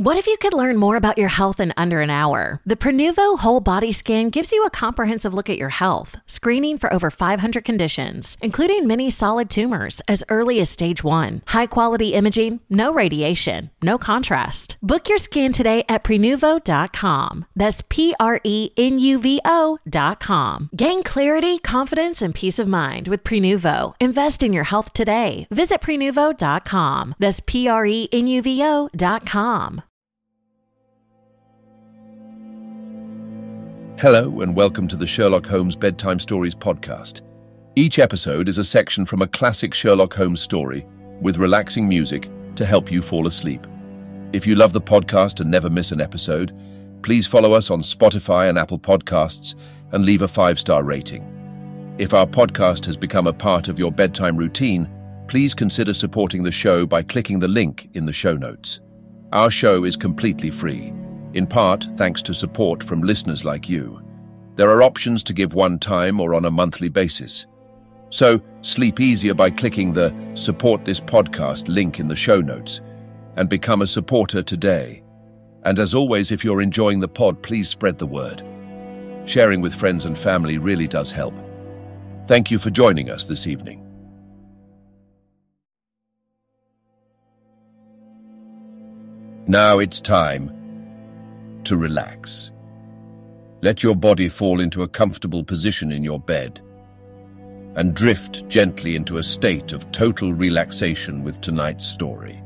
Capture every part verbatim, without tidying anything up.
What if you could learn more about your health in under an hour? The Prenuvo Whole Body Scan gives you a comprehensive look at your health, screening for over five hundred conditions, including many solid tumors as early as stage one. High-quality imaging, no radiation, no contrast. Book your scan today at Prenuvo dot com. That's P R E N U V O dot com. Gain clarity, confidence, and peace of mind with Prenuvo. Invest in your health today. Visit Prenuvo dot com. That's P R E N U V O dot com. Hello and welcome to the Sherlock Holmes Bedtime Stories podcast. Each episode is a section from a classic Sherlock Holmes story with relaxing music to help you fall asleep. If you love the podcast and never miss an episode, please follow us on Spotify and Apple Podcasts and leave a five-star rating. If our podcast has become a part of your bedtime routine, please consider supporting the show by clicking the link in the show notes. Our show is completely free, in part thanks to support from listeners like you. There are options to give one time or on a monthly basis. So, sleep easier by clicking the Support This Podcast link in the show notes and become a supporter today. And as always, if you're enjoying the pod, please spread the word. Sharing with friends and family really does help. Thank you for joining us this evening. Now it's time to relax. Let your body fall into a comfortable position in your bed and drift gently into a state of total relaxation with tonight's story.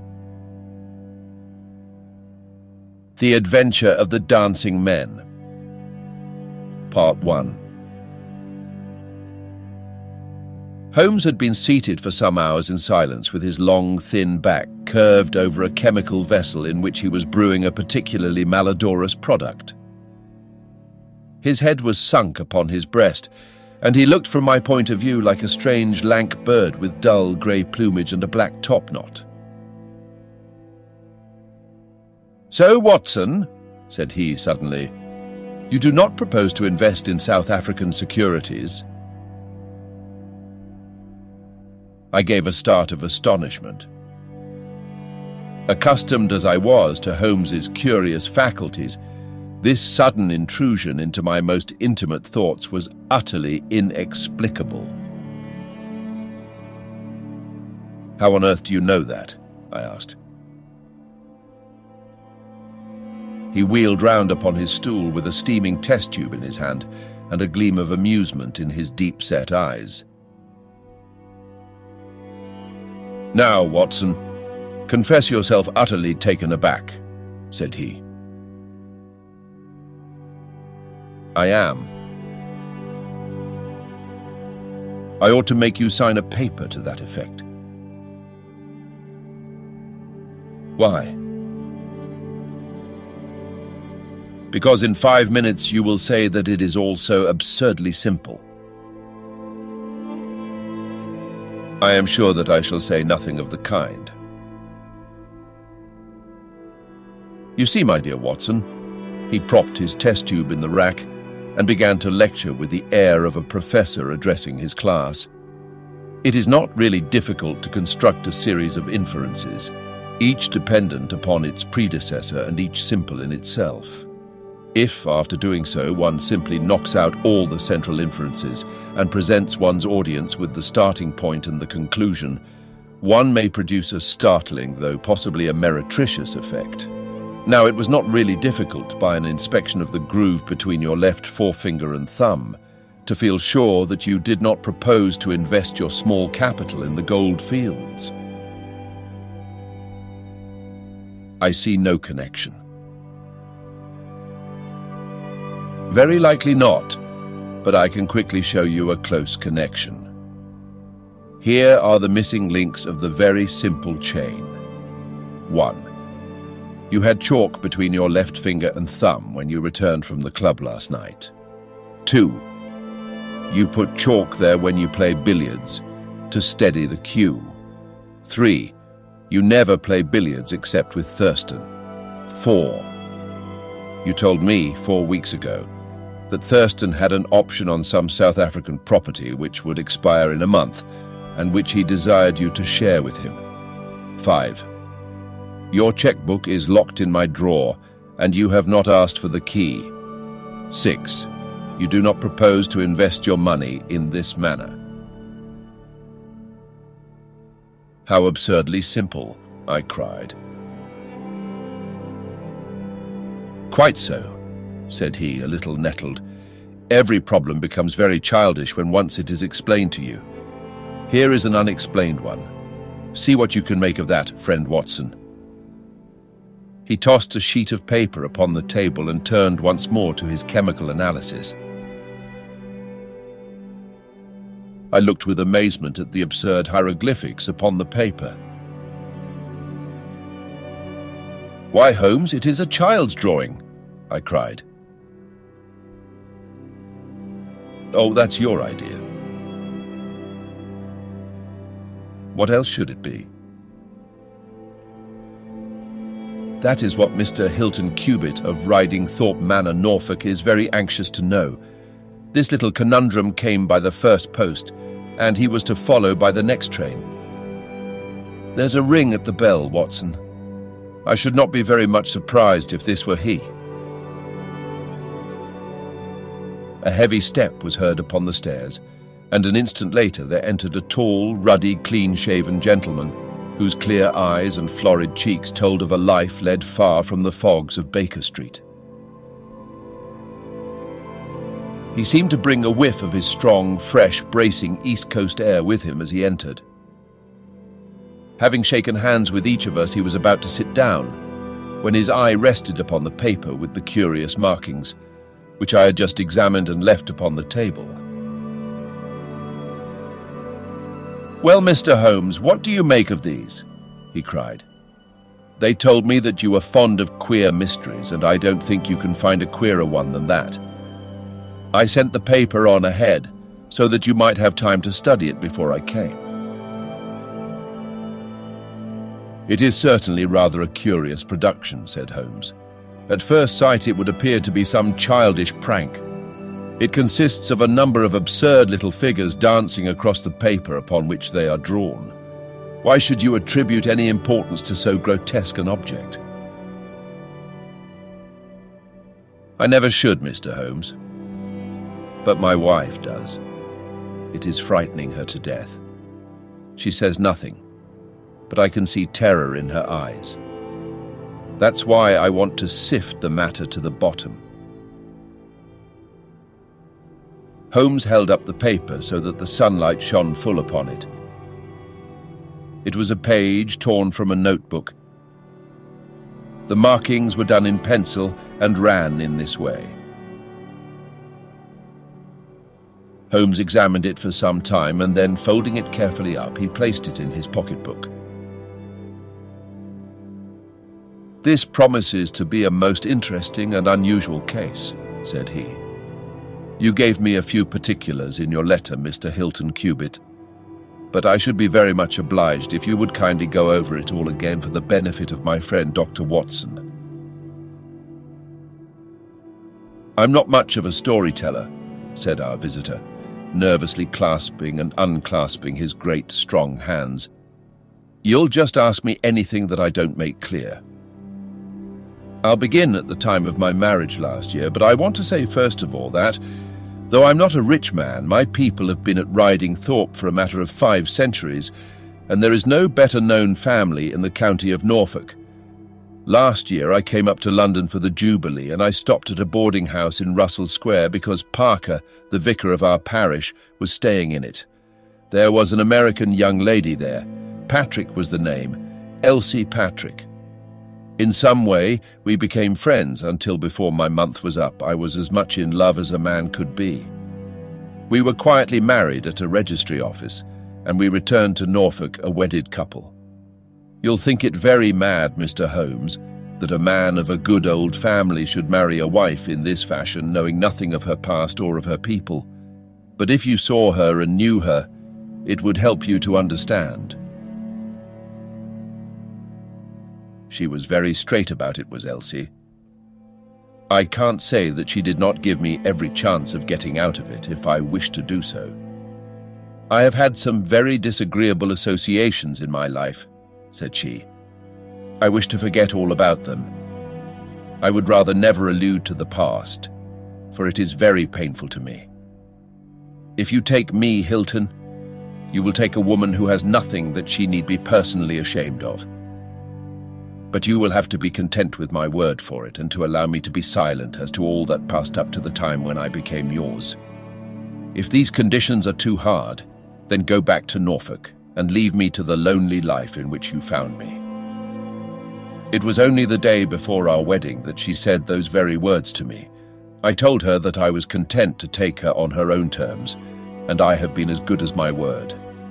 The Adventure of the Dancing Men, Part one. Holmes had been seated for some hours in silence with his long, thin back curved over a chemical vessel in which he was brewing a particularly malodorous product. His head was sunk upon his breast, and he looked from my point of view like a strange, lank bird with dull grey plumage and a black topknot. "So, Watson," said he suddenly, "you do not propose to invest in South African securities?" I gave a start of astonishment. Accustomed as I was to Holmes's curious faculties, this sudden intrusion into my most intimate thoughts was utterly inexplicable. "How on earth do you know that?" I asked. He wheeled round upon his stool with a steaming test tube in his hand and a gleam of amusement in his deep-set eyes. "Now, Watson, confess yourself utterly taken aback," said he. "I am. I ought to make you sign a paper to that effect." "Why?" "Because in five minutes you will say that it is all so absurdly simple." "I am sure that I shall say nothing of the kind. You see, my dear Watson," he propped his test tube in the rack and began to lecture with the air of a professor addressing his class. "It is not really difficult to construct a series of inferences, each dependent upon its predecessor and each simple in itself. If, after doing so, one simply knocks out all the central inferences and presents one's audience with the starting point and the conclusion, one may produce a startling, though possibly a meretricious effect. Now, it was not really difficult, by an inspection of the groove between your left forefinger and thumb, to feel sure that you did not propose to invest your small capital in the gold fields." "I see no connection." "Very likely not, but I can quickly show you a close connection. Here are the missing links of the very simple chain. One. You had chalk between your left finger and thumb when you returned from the club last night. Two. You put chalk there when you play billiards to steady the cue. Three. You never play billiards except with Thurston. Four. You told me four weeks ago that Thurston had an option on some South African property which would expire in a month and which he desired you to share with him. Five. Your checkbook is locked in my drawer, and you have not asked for the key. Six, you do not propose to invest your money in this manner. How absurdly simple, I cried. Quite so, said he, a little nettled. Every problem becomes very childish when once it is explained to you. Here is an unexplained one. See what you can make of that, friend Watson. He tossed a sheet of paper upon the table and turned once more to his chemical analysis. I looked with amazement at the absurd hieroglyphics upon the paper. Why, Holmes, it is a child's drawing, I cried. Oh, that's your idea. What else should it be? That is what Mister Hilton Cubitt of Riding Thorpe Manor, Norfolk, is very anxious to know. This little conundrum came by the first post, and he was to follow by the next train. There's a ring at the bell, Watson. I should not be very much surprised if this were he. A heavy step was heard upon the stairs, and an instant later there entered a tall, ruddy, clean-shaven gentleman, whose clear eyes and florid cheeks told of a life led far from the fogs of Baker Street. He seemed to bring a whiff of his strong, fresh, bracing East Coast air with him as he entered. Having shaken hands with each of us, he was about to sit down, when his eye rested upon the paper with the curious markings, which I had just examined and left upon the table. "Well, Mister Holmes, what do you make of these?" he cried. "They told me that you were fond of queer mysteries, and I don't think you can find a queerer one than that. I sent the paper on ahead, so that you might have time to study it before I came." "It is certainly rather a curious production," said Holmes. "At first sight it would appear to be some childish prank. It consists of a number of absurd little figures dancing across the paper upon which they are drawn. Why should you attribute any importance to so grotesque an object?" "I never should, Mister Holmes. But my wife does. It is frightening her to death. She says nothing, but I can see terror in her eyes. That's why I want to sift the matter to the bottom." Holmes held up the paper so that the sunlight shone full upon it. It was a page torn from a notebook. The markings were done in pencil and ran in this way. Holmes examined it for some time, and then, folding it carefully up, he placed it in his pocketbook. "This promises to be a most interesting and unusual case," said he. "You gave me a few particulars in your letter, Mister Hilton Cubitt, but I should be very much obliged if you would kindly go over it all again for the benefit of my friend Doctor Watson." "I'm not much of a storyteller," said our visitor, nervously clasping and unclasping his great, strong hands. "You'll just ask me anything that I don't make clear. I'll begin at the time of my marriage last year, but I want to say first of all that, though I'm not a rich man, my people have been at Riding Thorpe for a matter of five centuries, and there is no better-known family in the county of Norfolk. Last year I came up to London for the Jubilee, and I stopped at a boarding house in Russell Square because Parker, the vicar of our parish, was staying in it. There was an American young lady there. Patrick was the name, Elsie Patrick. In some way, we became friends until before my month was up I was as much in love as a man could be. We were quietly married at a registry office, and we returned to Norfolk a wedded couple. You'll think it very mad, Mister Holmes, that a man of a good old family should marry a wife in this fashion, knowing nothing of her past or of her people. But if you saw her and knew her, it would help you to understand. She was very straight about it, was Elsie. I can't say that she did not give me every chance of getting out of it if I wished to do so. I have had some very disagreeable associations in my life, said she. I wish to forget all about them. I would rather never allude to the past, for it is very painful to me. If you take me, Hilton, you will take a woman who has nothing that she need be personally ashamed of. But you will have to be content with my word for it and to allow me to be silent as to all that passed up to the time when I became yours. If these conditions are too hard, then go back to Norfolk and leave me to the lonely life in which you found me. It was only the day before our wedding that she said those very words to me. I told her that I was content to take her on her own terms, and I have been as good as my word.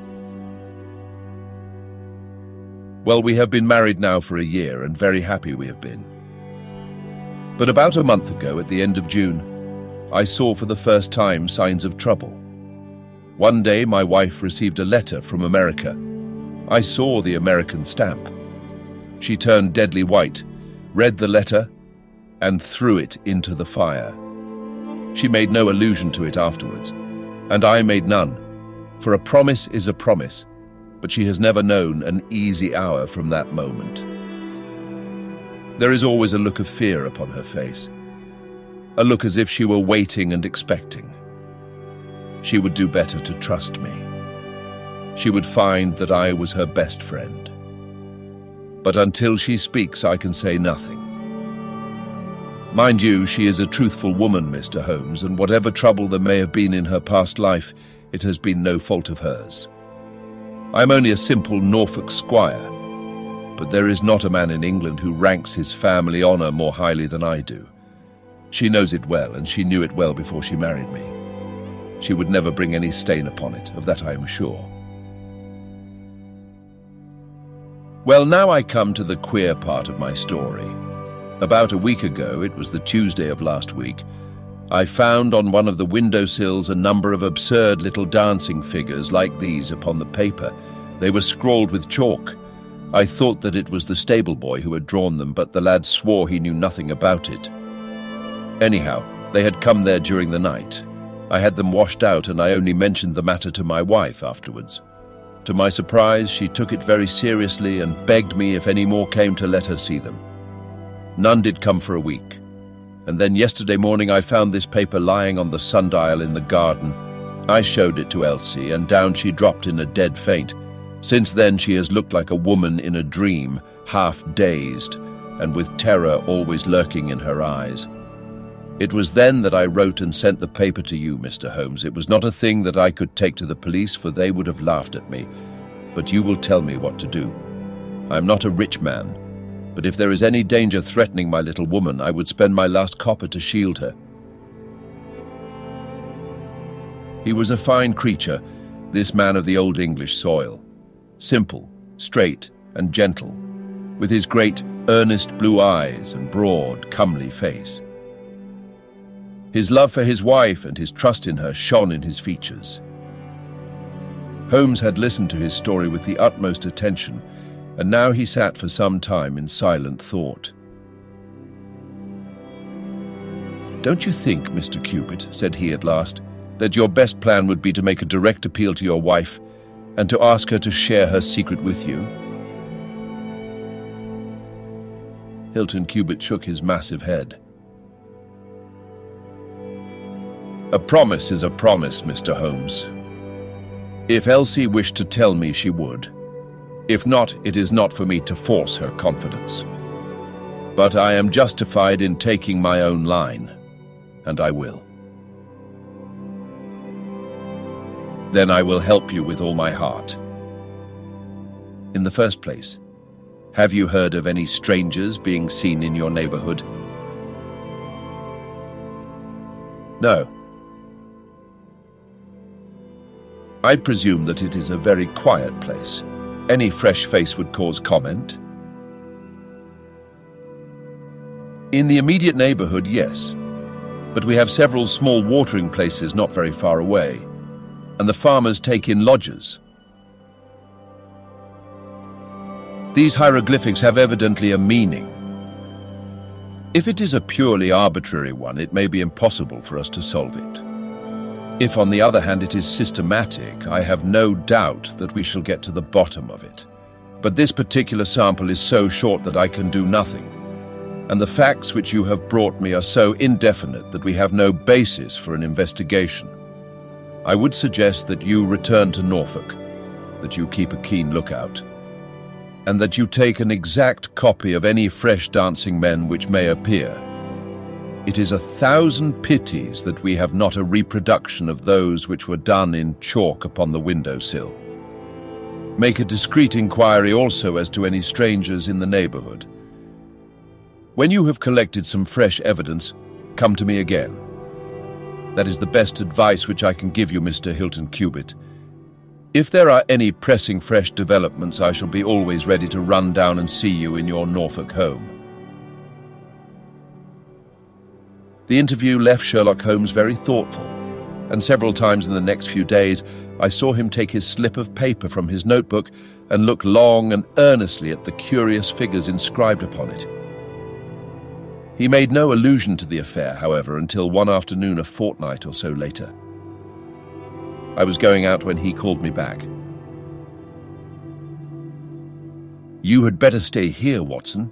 Well, we have been married now for a year, and very happy we have been. But about a month ago, at the end of June, I saw for the first time signs of trouble. One day, my wife received a letter from America. I saw the American stamp. She turned deadly white, read the letter, and threw it into the fire. She made no allusion to it afterwards, and I made none, for a promise is a promise, but she has never known an easy hour from that moment. There is always a look of fear upon her face, a look as if she were waiting and expecting. She would do better to trust me. She would find that I was her best friend. But until she speaks, I can say nothing. Mind you, she is a truthful woman, Mister Holmes, and whatever trouble there may have been in her past life, it has been no fault of hers. I am only a simple Norfolk squire, but there is not a man in England who ranks his family honour more highly than I do. She knows it well, and she knew it well before she married me. She would never bring any stain upon it, of that I am sure. Well, now I come to the queer part of my story. About a week ago, it was the Tuesday of last week, I found on one of the windowsills a number of absurd little dancing figures like these upon the paper. They were scrawled with chalk. I thought that it was the stable boy who had drawn them, but the lad swore he knew nothing about it. Anyhow, they had come there during the night. I had them washed out, and I only mentioned the matter to my wife afterwards. To my surprise, she took it very seriously and begged me if any more came to let her see them. None did come for a week, and then yesterday morning I found this paper lying on the sundial in the garden. I showed it to Elsie, and down she dropped in a dead faint. Since then she has looked like a woman in a dream, half dazed, and with terror always lurking in her eyes. It was then that I wrote and sent the paper to you, Mister Holmes. It was not a thing that I could take to the police, for they would have laughed at me. But you will tell me what to do. I am not a rich man, but if there is any danger threatening my little woman, I would spend my last copper to shield her. He was a fine creature, this man of the old English soil. Simple, straight, and gentle, with his great, earnest blue eyes and broad, comely face. His love for his wife and his trust in her shone in his features. Holmes had listened to his story with the utmost attention, and now he sat for some time in silent thought. "Don't you think, Mister Cupid," said he at last, "that your best plan would be to make a direct appeal to your wife and to ask her to share her secret with you?" Hilton Cupid shook his massive head. "A promise is a promise, Mister Holmes. If Elsie wished to tell me, she would. If not, it is not for me to force her confidence. But I am justified in taking my own line, and I will. Then I will help you with all my heart. In the first place, have you heard of any strangers being seen in your neighborhood?" "No." "I presume that it is a very quiet place. Any fresh face would cause comment?" "In the immediate neighborhood, yes. But we have several small watering places not very far away, and the farmers take in lodgers. These hieroglyphics have evidently a meaning. If it is a purely arbitrary one, it may be impossible for us to solve it. If, on the other hand, it is systematic, I have no doubt that we shall get to the bottom of it. But this particular sample is so short that I can do nothing, and the facts which you have brought me are so indefinite that we have no basis for an investigation. I would suggest that you return to Norfolk, that you keep a keen lookout, and that you take an exact copy of any fresh dancing men which may appear. It is a thousand pities that we have not a reproduction of those which were done in chalk upon the windowsill. Make a discreet inquiry also as to any strangers in the neighborhood. When you have collected some fresh evidence, come to me again. That is the best advice which I can give you, Mister Hilton Cubitt. If there are any pressing fresh developments, I shall be always ready to run down and see you in your Norfolk home. The interview left Sherlock Holmes very thoughtful, and several times in the next few days I saw him take his slip of paper from his notebook and look long and earnestly at the curious figures inscribed upon it. He made no allusion to the affair, however, until one afternoon a fortnight or so later. I was going out when he called me back. "You had better stay here, Watson."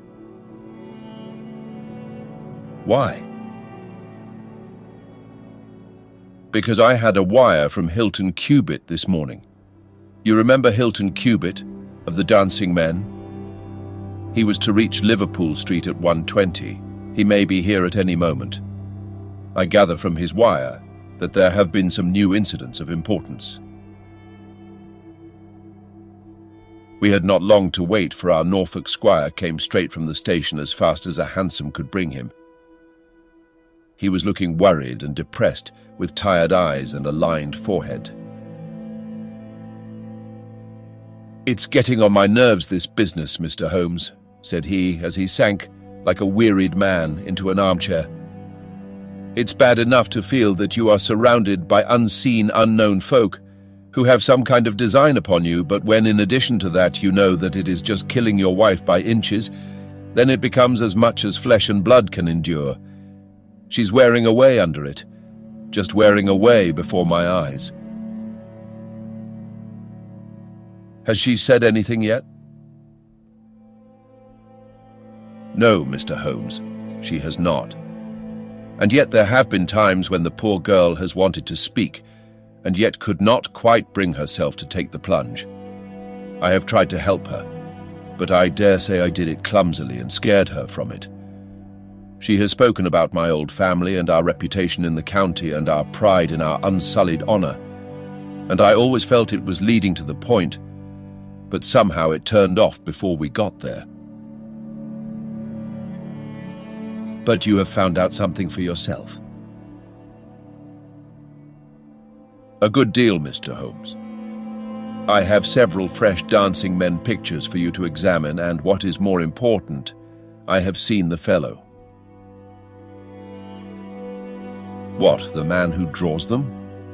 "Why?" "Because I had a wire from Hilton Cubitt this morning. You remember Hilton Cubitt of the Dancing Men? He was to reach Liverpool Street at one twenty. He may be here at any moment. I gather from his wire that there have been some new incidents of importance." We had not long to wait, for our Norfolk squire came straight from the station as fast as a hansom could bring him. He was looking worried and depressed, with tired eyes and a lined forehead. "It's getting on my nerves, this business, Mister Holmes," said he, as he sank, like a wearied man, into an armchair. "It's bad enough to feel that you are surrounded by unseen, unknown folk who have some kind of design upon you, but when in addition to that you know that it is just killing your wife by inches, then it becomes as much as flesh and blood can endure. She's wearing away under it, just wearing away before my eyes." "Has she said anything yet?" "No, Mister Holmes, she has not. And yet there have been times when the poor girl has wanted to speak, and yet could not quite bring herself to take the plunge. I have tried to help her, but I dare say I did it clumsily and scared her from it. She has spoken about my old family and our reputation in the county and our pride in our unsullied honor, and I always felt it was leading to the point, but somehow it turned off before we got there." "But you have found out something for yourself?" "A good deal, Mister Holmes. I have several fresh dancing men pictures for you to examine, and what is more important, I have seen the fellow." "What, the man who draws them?"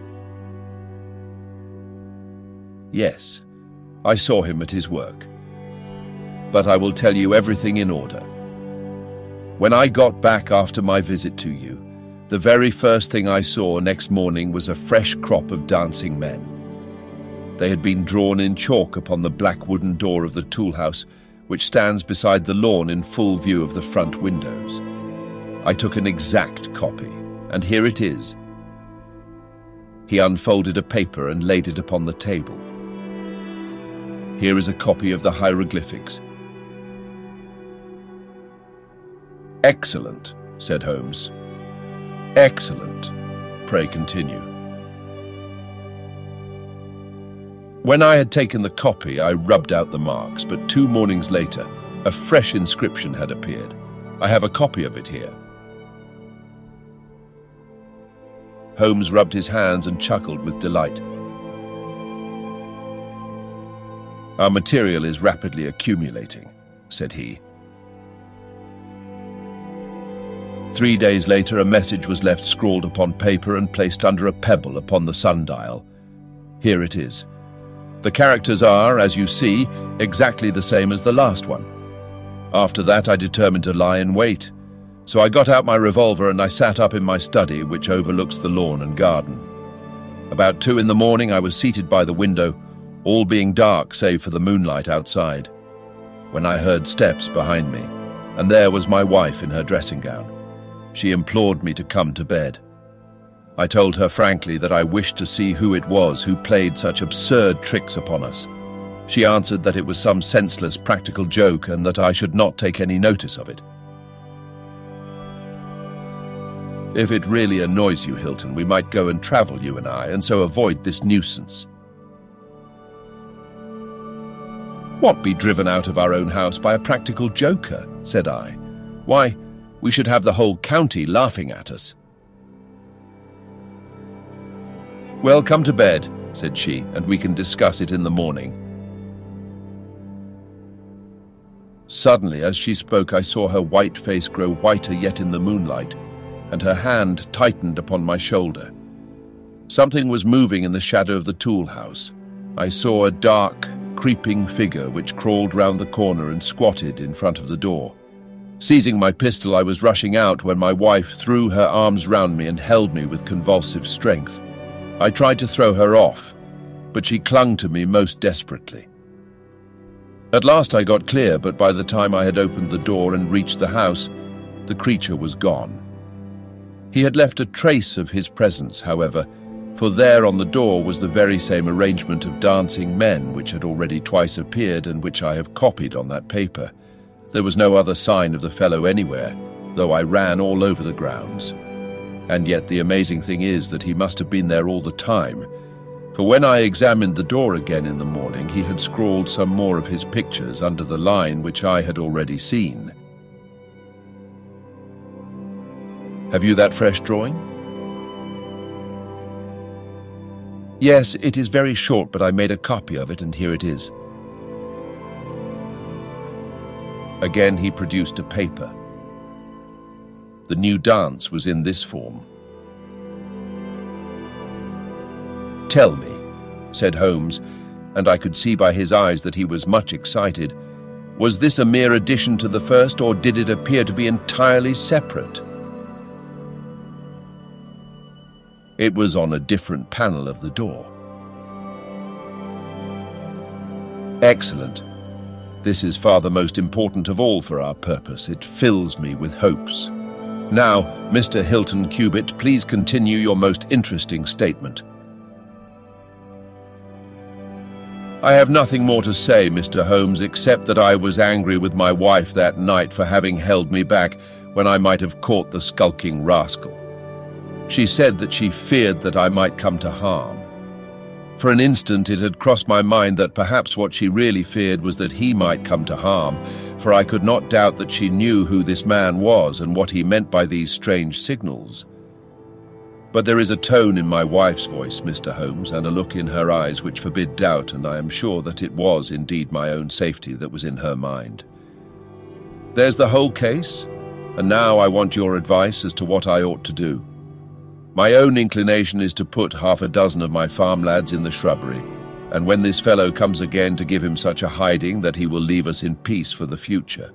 "Yes, I saw him at his work. But I will tell you everything in order. When I got back after my visit to you, the very first thing I saw next morning was a fresh crop of dancing men. They had been drawn in chalk upon the black wooden door of the tool house, which stands beside the lawn in full view of the front windows. I took an exact copy, and here it is." He unfolded a paper and laid it upon the table. "Here is a copy of the hieroglyphics." "Excellent," said Holmes. "Excellent. Pray continue." "When I had taken the copy, I rubbed out the marks, but two mornings later, a fresh inscription had appeared. I have a copy of it here." Holmes rubbed his hands and chuckled with delight. "Our material is rapidly accumulating," said he. Three days later, a message was left scrawled upon paper and placed under a pebble upon the sundial. Here it is. The characters are, as you see, exactly the same as the last one. After that, I determined to lie in wait. So I got out my revolver and I sat up in my study, which overlooks the lawn and garden. About two in the morning, I was seated by the window, all being dark save for the moonlight outside, when I heard steps behind me, and there was my wife in her dressing gown. She implored me to come to bed. I told her frankly that I wished to see who it was who played such absurd tricks upon us. She answered that it was some senseless practical joke and that I should not take any notice of it. If it really annoys you, Hilton, we might go and travel, you and I, and so avoid this nuisance. What, be driven out of our own house by a practical joker? Said I. Why, we should have the whole county laughing at us. Well, come to bed, said she, and we can discuss it in the morning. Suddenly, as she spoke, I saw her white face grow whiter yet in the moonlight, and her hand tightened upon my shoulder. Something was moving in the shadow of the tool house. I saw a dark, creeping figure which crawled round the corner and squatted in front of the door. Seizing my pistol, I was rushing out when my wife threw her arms round me and held me with convulsive strength. I tried to throw her off, but she clung to me most desperately. At last I got clear, but by the time I had opened the door and reached the house, the creature was gone. He had left a trace of his presence, however, for there on the door was the very same arrangement of dancing men which had already twice appeared and which I have copied on that paper. There was no other sign of the fellow anywhere, though I ran all over the grounds. And yet the amazing thing is that he must have been there all the time, for when I examined the door again in the morning, he had scrawled some more of his pictures under the line which I had already seen. Have you that fresh drawing? Yes, it is very short, but I made a copy of it, and here it is. Again he produced a paper. The new dance was in this form. Tell me, said Holmes, and I could see by his eyes that he was much excited, was this a mere addition to the first, or did it appear to be entirely separate? It was on a different panel of the door. Excellent. This is far the most important of all for our purpose. It fills me with hopes. Now, Mister Hilton Cubitt, please continue your most interesting statement. I have nothing more to say, Mister Holmes, except that I was angry with my wife that night for having held me back when I might have caught the skulking rascal. She said that she feared that I might come to harm. For an instant it had crossed my mind that perhaps what she really feared was that he might come to harm, for I could not doubt that she knew who this man was and what he meant by these strange signals. But there is a tone in my wife's voice, Mister Holmes, and a look in her eyes which forbid doubt, and I am sure that it was indeed my own safety that was in her mind. There's the whole case, and now I want your advice as to what I ought to do. My own inclination is to put half a dozen of my farm lads in the shrubbery, and when this fellow comes again, to give him such a hiding that he will leave us in peace for the future.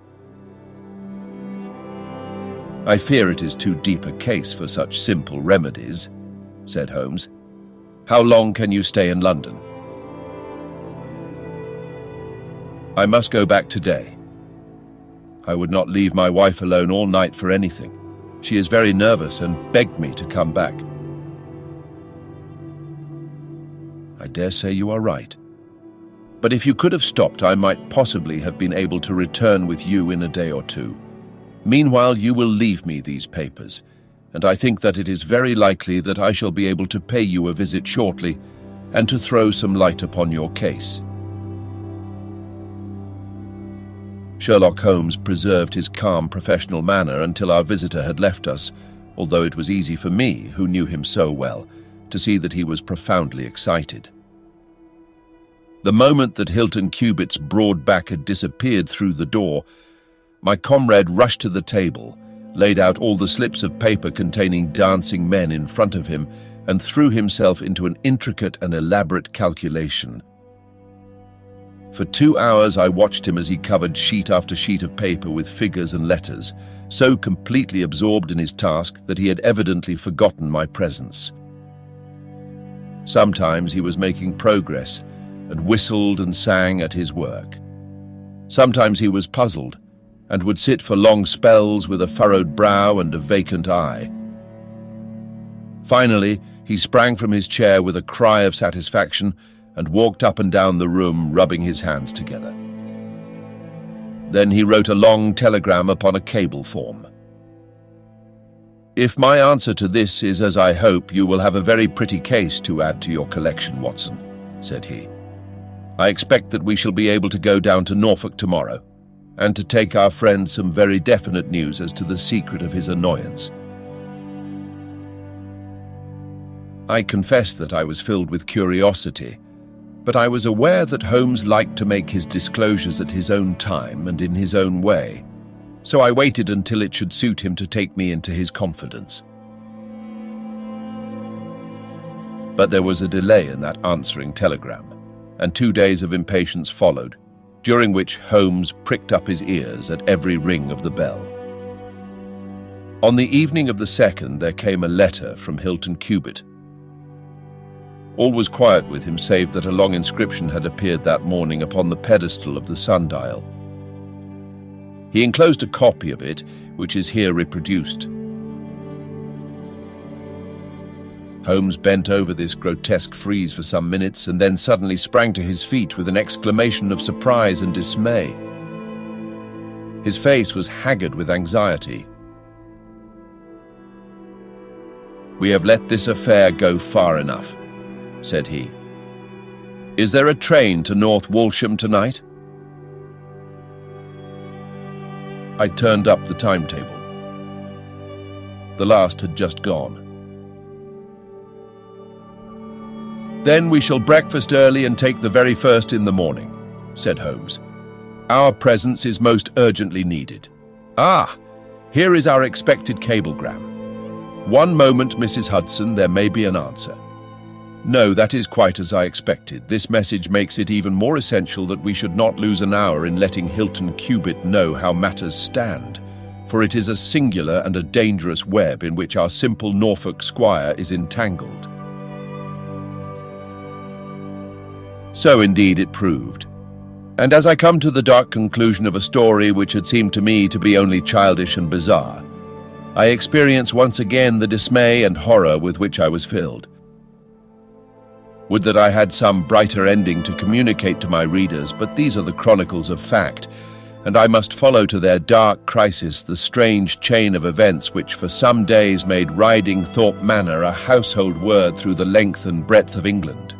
I fear it is too deep a case for such simple remedies, said Holmes. How long can you stay in London? I must go back today. I would not leave my wife alone all night for anything. She is very nervous and begged me to come back. I dare say you are right. But if you could have stopped, I might possibly have been able to return with you in a day or two. Meanwhile, you will leave me these papers, and I think that it is very likely that I shall be able to pay you a visit shortly and to throw some light upon your case. Sherlock Holmes preserved his calm professional manner until our visitor had left us, although it was easy for me, who knew him so well, to see that he was profoundly excited. The moment that Hilton Cubitt's broad back had disappeared through the door, my comrade rushed to the table, laid out all the slips of paper containing dancing men in front of him, and threw himself into an intricate and elaborate calculation. For two hours I watched him as he covered sheet after sheet of paper with figures and letters, so completely absorbed in his task that he had evidently forgotten my presence. Sometimes he was making progress, and whistled and sang at his work. Sometimes he was puzzled and would sit for long spells with a furrowed brow and a vacant eye. Finally, he sprang from his chair with a cry of satisfaction and walked up and down the room, rubbing his hands together. Then he wrote a long telegram upon a cable form. "If my answer to this is as I hope, you will have a very pretty case to add to your collection, Watson," said he. "I expect that we shall be able to go down to Norfolk tomorrow, and to take our friend some very definite news as to the secret of his annoyance." I confess that I was filled with curiosity, but I was aware that Holmes liked to make his disclosures at his own time and in his own way, so I waited until it should suit him to take me into his confidence. But there was a delay in that answering telegram, and two days of impatience followed, during which Holmes pricked up his ears at every ring of the bell. On the evening of the second, there came a letter from Hilton Cubitt. All was quiet with him, save that a long inscription had appeared that morning upon the pedestal of the sundial. He enclosed a copy of it, which is here reproduced. Holmes bent over this grotesque frieze for some minutes and then suddenly sprang to his feet with an exclamation of surprise and dismay. His face was haggard with anxiety. "We have let this affair go far enough," said he. "Is there a train to North Walsham tonight?" I turned up the timetable. The last had just gone. "Then we shall breakfast early and take the very first in the morning," said Holmes. "Our presence is most urgently needed. Ah, here is our expected cablegram. One moment, Missus Hudson, there may be an answer. No, that is quite as I expected. This message makes it even more essential that we should not lose an hour in letting Hilton Cubitt know how matters stand, for it is a singular and a dangerous web in which our simple Norfolk squire is entangled." So indeed it proved. And as I come to the dark conclusion of a story which had seemed to me to be only childish and bizarre, I experience once again the dismay and horror with which I was filled. Would that I had some brighter ending to communicate to my readers, but these are the chronicles of fact, and I must follow to their dark crisis the strange chain of events which for some days made Riding Thorpe Manor a household word through the length and breadth of England.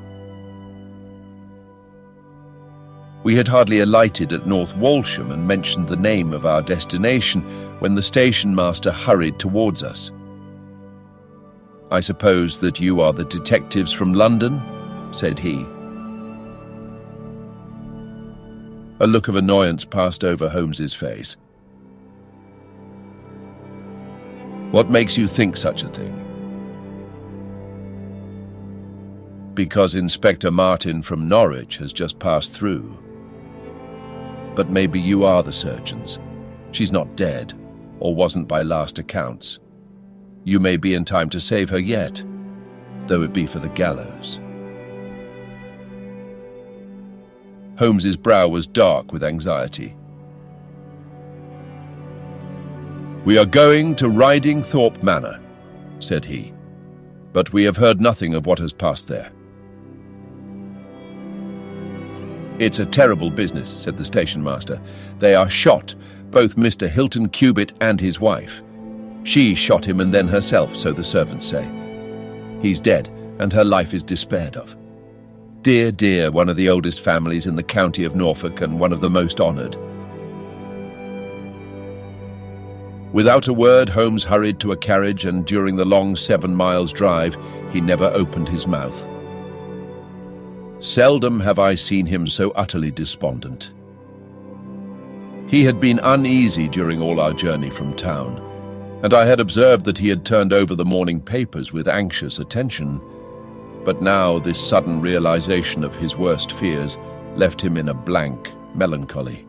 We had hardly alighted at North Walsham and mentioned the name of our destination when the station master hurried towards us. "I suppose that you are the detectives from London?" said he. A look of annoyance passed over Holmes's face. "What makes you think such a thing?" "Because Inspector Martin from Norwich has just passed through. But maybe you are the surgeons. She's not dead, or wasn't by last accounts. You may be in time to save her yet, though it be for the gallows." Holmes's brow was dark with anxiety. "We are going to Riding Thorpe Manor," said he, "but we have heard nothing of what has passed there." "It's a terrible business," said the station master. "They are shot, both Mister Hilton Cubitt and his wife. She shot him and then herself, so the servants say. He's dead, and her life is despaired of. Dear, dear, one of the oldest families in the county of Norfolk and one of the most honoured." Without a word, Holmes hurried to a carriage, and during the long seven miles' drive, he never opened his mouth. Seldom have I seen him so utterly despondent. He had been uneasy during all our journey from town, and I had observed that he had turned over the morning papers with anxious attention. But now this sudden realization of his worst fears left him in a blank melancholy.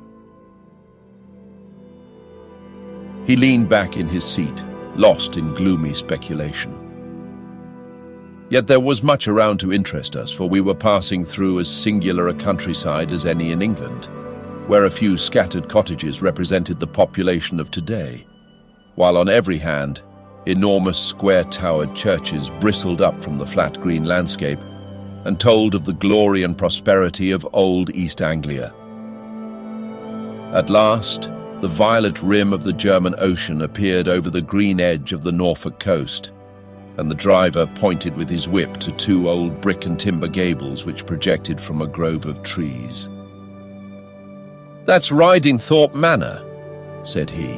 He leaned back in his seat, lost in gloomy speculation. Yet there was much around to interest us, for we were passing through as singular a countryside as any in England, where a few scattered cottages represented the population of today, while on every hand, enormous square-towered churches bristled up from the flat green landscape and told of the glory and prosperity of old East Anglia. At last, the violet rim of the German Ocean appeared over the green edge of the Norfolk coast, and the driver pointed with his whip to two old brick and timber gables which projected from a grove of trees. "That's Ridingthorpe Manor," said he.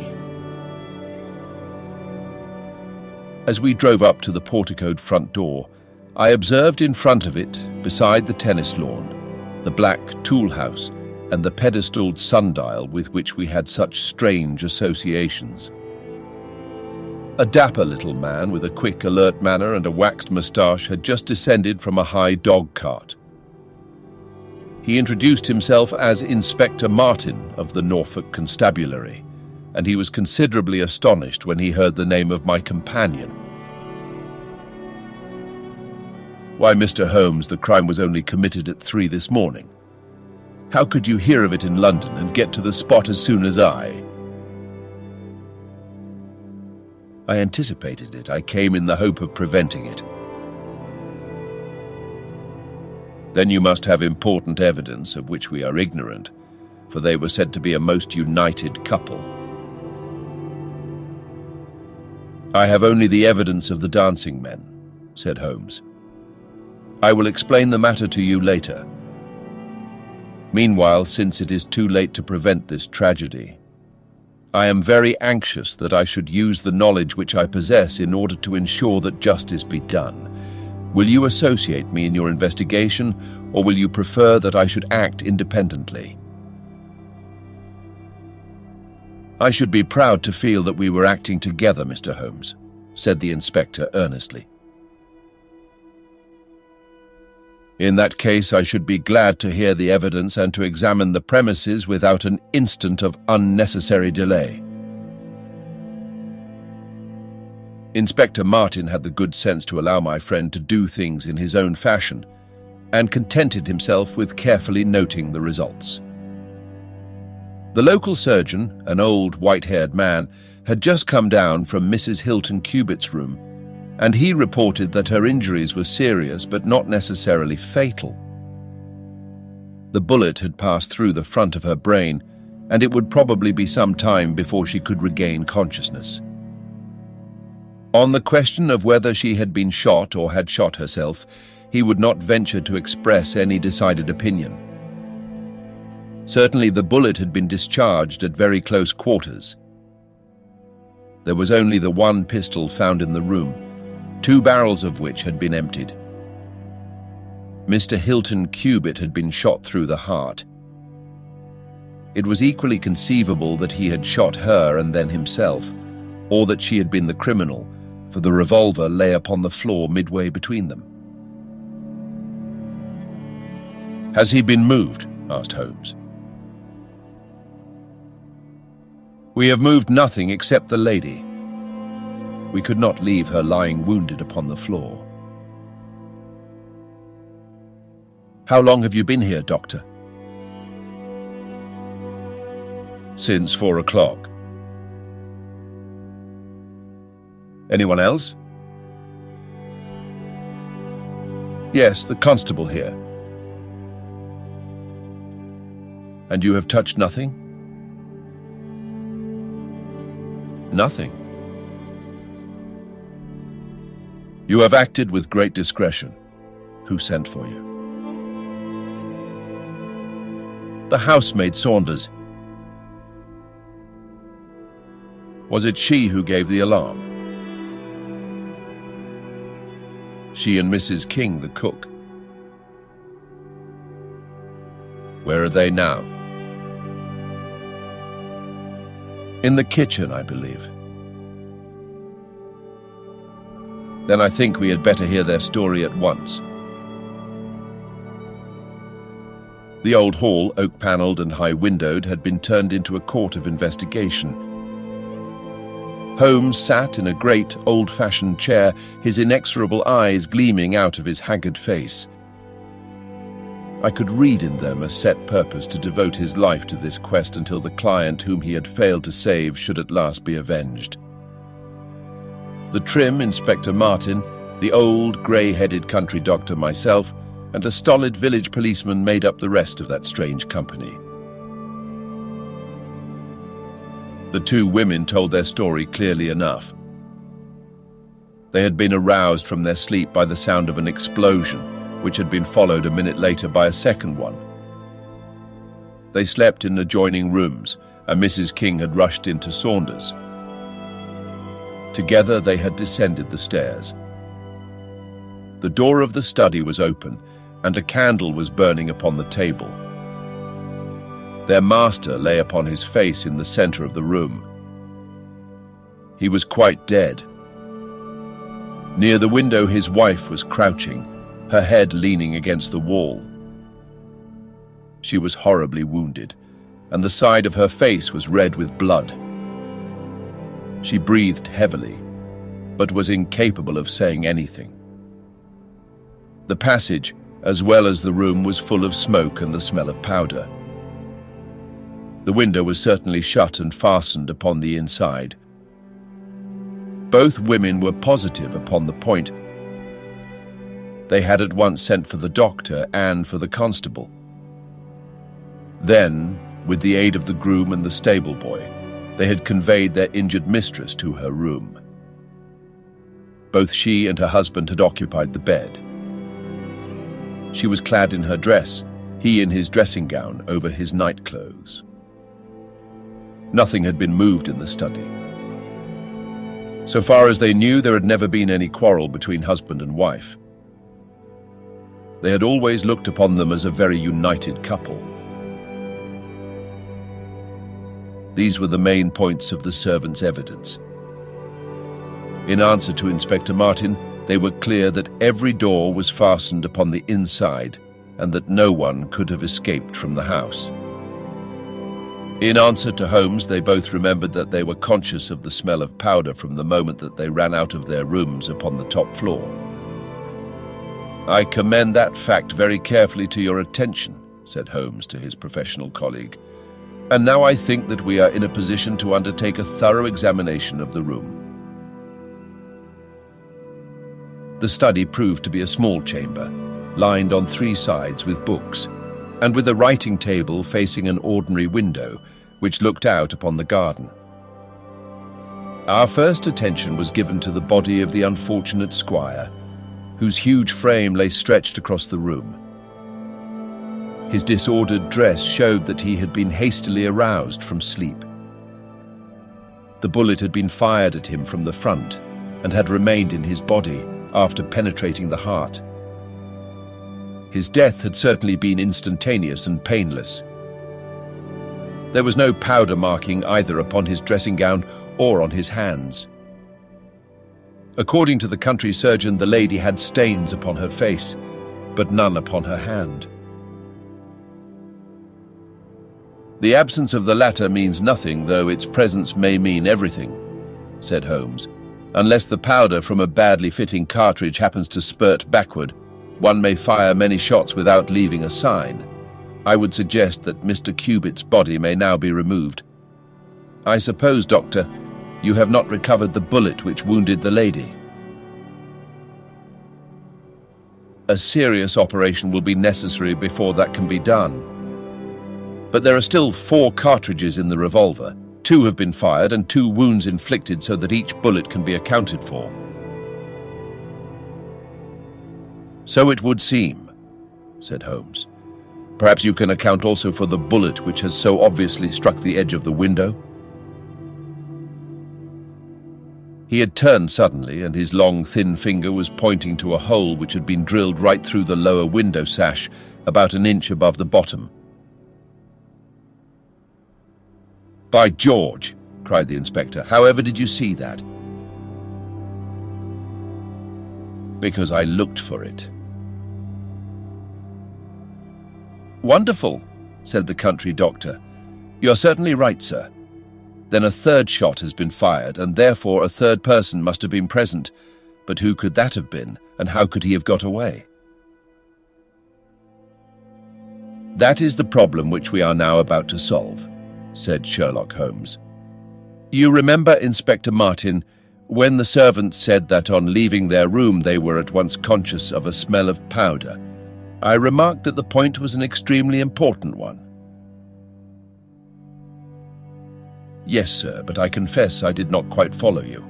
As we drove up to the porticoed front door, I observed in front of it, beside the tennis lawn, the black tool house and the pedestaled sundial with which we had such strange associations. A dapper little man with a quick, alert manner and a waxed moustache had just descended from a high dog cart. He introduced himself as Inspector Martin of the Norfolk Constabulary, and he was considerably astonished when he heard the name of my companion. "Why, Mister Holmes, the crime was only committed at three this morning. How could you hear of it in London and get to the spot as soon as I?" "I anticipated it. I came in the hope of preventing it." "Then you must have important evidence of which we are ignorant, for they were said to be a most united couple." "I have only the evidence of the dancing men," said Holmes. "I will explain the matter to you later. Meanwhile, since it is too late to prevent this tragedy, I am very anxious that I should use the knowledge which I possess in order to ensure that justice be done. Will you associate me in your investigation, or will you prefer that I should act independently?" "I should be proud to feel that we were acting together, Mister Holmes," said the inspector earnestly. "In that case, I should be glad to hear the evidence and to examine the premises without an instant of unnecessary delay." Inspector Martin had the good sense to allow my friend to do things in his own fashion, and contented himself with carefully noting the results. The local surgeon, an old white-haired man, had just come down from Missus Hilton Cubitt's room, and he reported that her injuries were serious but not necessarily fatal. The bullet had passed through the front of her brain, and it would probably be some time before she could regain consciousness. On the question of whether she had been shot or had shot herself, he would not venture to express any decided opinion. Certainly the bullet had been discharged at very close quarters. There was only the one pistol found in the room, two barrels of which had been emptied. Mister Hilton Cubitt had been shot through the heart. It was equally conceivable that he had shot her and then himself, or that she had been the criminal, for the revolver lay upon the floor midway between them. "Has he been moved?" asked Holmes. "We have moved nothing except the lady. We could not leave her lying wounded upon the floor." "How long have you been here, Doctor?" "Since four o'clock." "Anyone else?" "Yes, the constable here." "And you have touched nothing?" "Nothing." "You have acted with great discretion. Who sent for you?" "The housemaid Saunders." "Was it she who gave the alarm?" "She and Missus King, the cook." "Where are they now?" "In the kitchen, I believe." "Then I think we had better hear their story at once." The old hall, oak-panelled and high-windowed, had been turned into a court of investigation. Holmes sat in a great, old-fashioned chair, his inexorable eyes gleaming out of his haggard face. I could read in them a set purpose to devote his life to this quest until the client whom he had failed to save should at last be avenged. The trim Inspector Martin, the old, grey-headed country doctor myself, and a stolid village policeman made up the rest of that strange company. The two women told their story clearly enough. They had been aroused from their sleep by the sound of an explosion, which had been followed a minute later by a second one. They slept in adjoining rooms, and Missus King had rushed into Saunders. Together they had descended the stairs. The door of the study was open, and a candle was burning upon the table. Their master lay upon his face in the centre of the room. He was quite dead. Near the window his wife was crouching, her head leaning against the wall. She was horribly wounded, and the side of her face was red with blood. She breathed heavily, but was incapable of saying anything. The passage, as well as the room, was full of smoke and the smell of powder. The window was certainly shut and fastened upon the inside. Both women were positive upon the point. They had at once sent for the doctor and for the constable. Then, with the aid of the groom and the stable boy, they had conveyed their injured mistress to her room. Both she and her husband had occupied the bed. She was clad in her dress, he in his dressing gown over his night clothes. Nothing had been moved in the study. So far as they knew, there had never been any quarrel between husband and wife. They had always looked upon them as a very united couple. These were the main points of the servants' evidence. In answer to Inspector Martin, they were clear that every door was fastened upon the inside and that no one could have escaped from the house. In answer to Holmes, they both remembered that they were conscious of the smell of powder from the moment that they ran out of their rooms upon the top floor. "I commend that fact very carefully to your attention," said Holmes to his professional colleague, "and now I think that we are in a position to undertake a thorough examination of the room." The study proved to be a small chamber, lined on three sides with books, and with a writing table facing an ordinary window, which looked out upon the garden. Our first attention was given to the body of the unfortunate squire, whose huge frame lay stretched across the room. His disordered dress showed that he had been hastily aroused from sleep. The bullet had been fired at him from the front and had remained in his body after penetrating the heart. His death had certainly been instantaneous and painless. There was no powder marking either upon his dressing gown or on his hands. According to the country surgeon, the lady had stains upon her face, but none upon her hand. "The absence of the latter means nothing, though its presence may mean everything," said Holmes. "Unless the powder from a badly fitting cartridge happens to spurt backward, one may fire many shots without leaving a sign. I would suggest that Mister Cubitt's body may now be removed. I suppose, Doctor, you have not recovered the bullet which wounded the lady?" "A serious operation will be necessary before that can be done. But there are still four cartridges in the revolver. Two have been fired and two wounds inflicted so that each bullet can be accounted for." "So it would seem," said Holmes. "Perhaps you can account also for the bullet which has so obviously struck the edge of the window?" He had turned suddenly, and his long, thin finger was pointing to a hole which had been drilled right through the lower window sash, about an inch above the bottom. "By George!" cried the inspector. "However did you see that?" "Because I looked for it." "Wonderful," said the country doctor. "You're certainly right, sir. Then a third shot has been fired, and therefore a third person must have been present. But who could that have been, and how could he have got away? That is the problem which we are now about to solve, said Sherlock Holmes. You remember, Inspector Martin, when the servants said that on leaving their room they were at once conscious of a smell of powder. I remarked that the point was an extremely important one. Yes, sir, but I confess I did not quite follow you.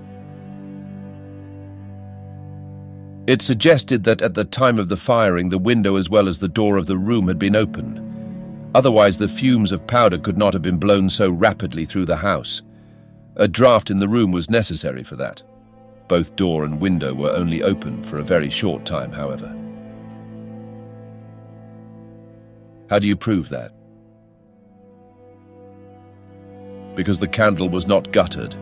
It suggested that at the time of the firing the window as well as the door of the room had been open. Otherwise the fumes of powder could not have been blown so rapidly through the house. A draught in the room was necessary for that. Both door and window were only open for a very short time, however. How do you prove that? Because the candle was not guttered.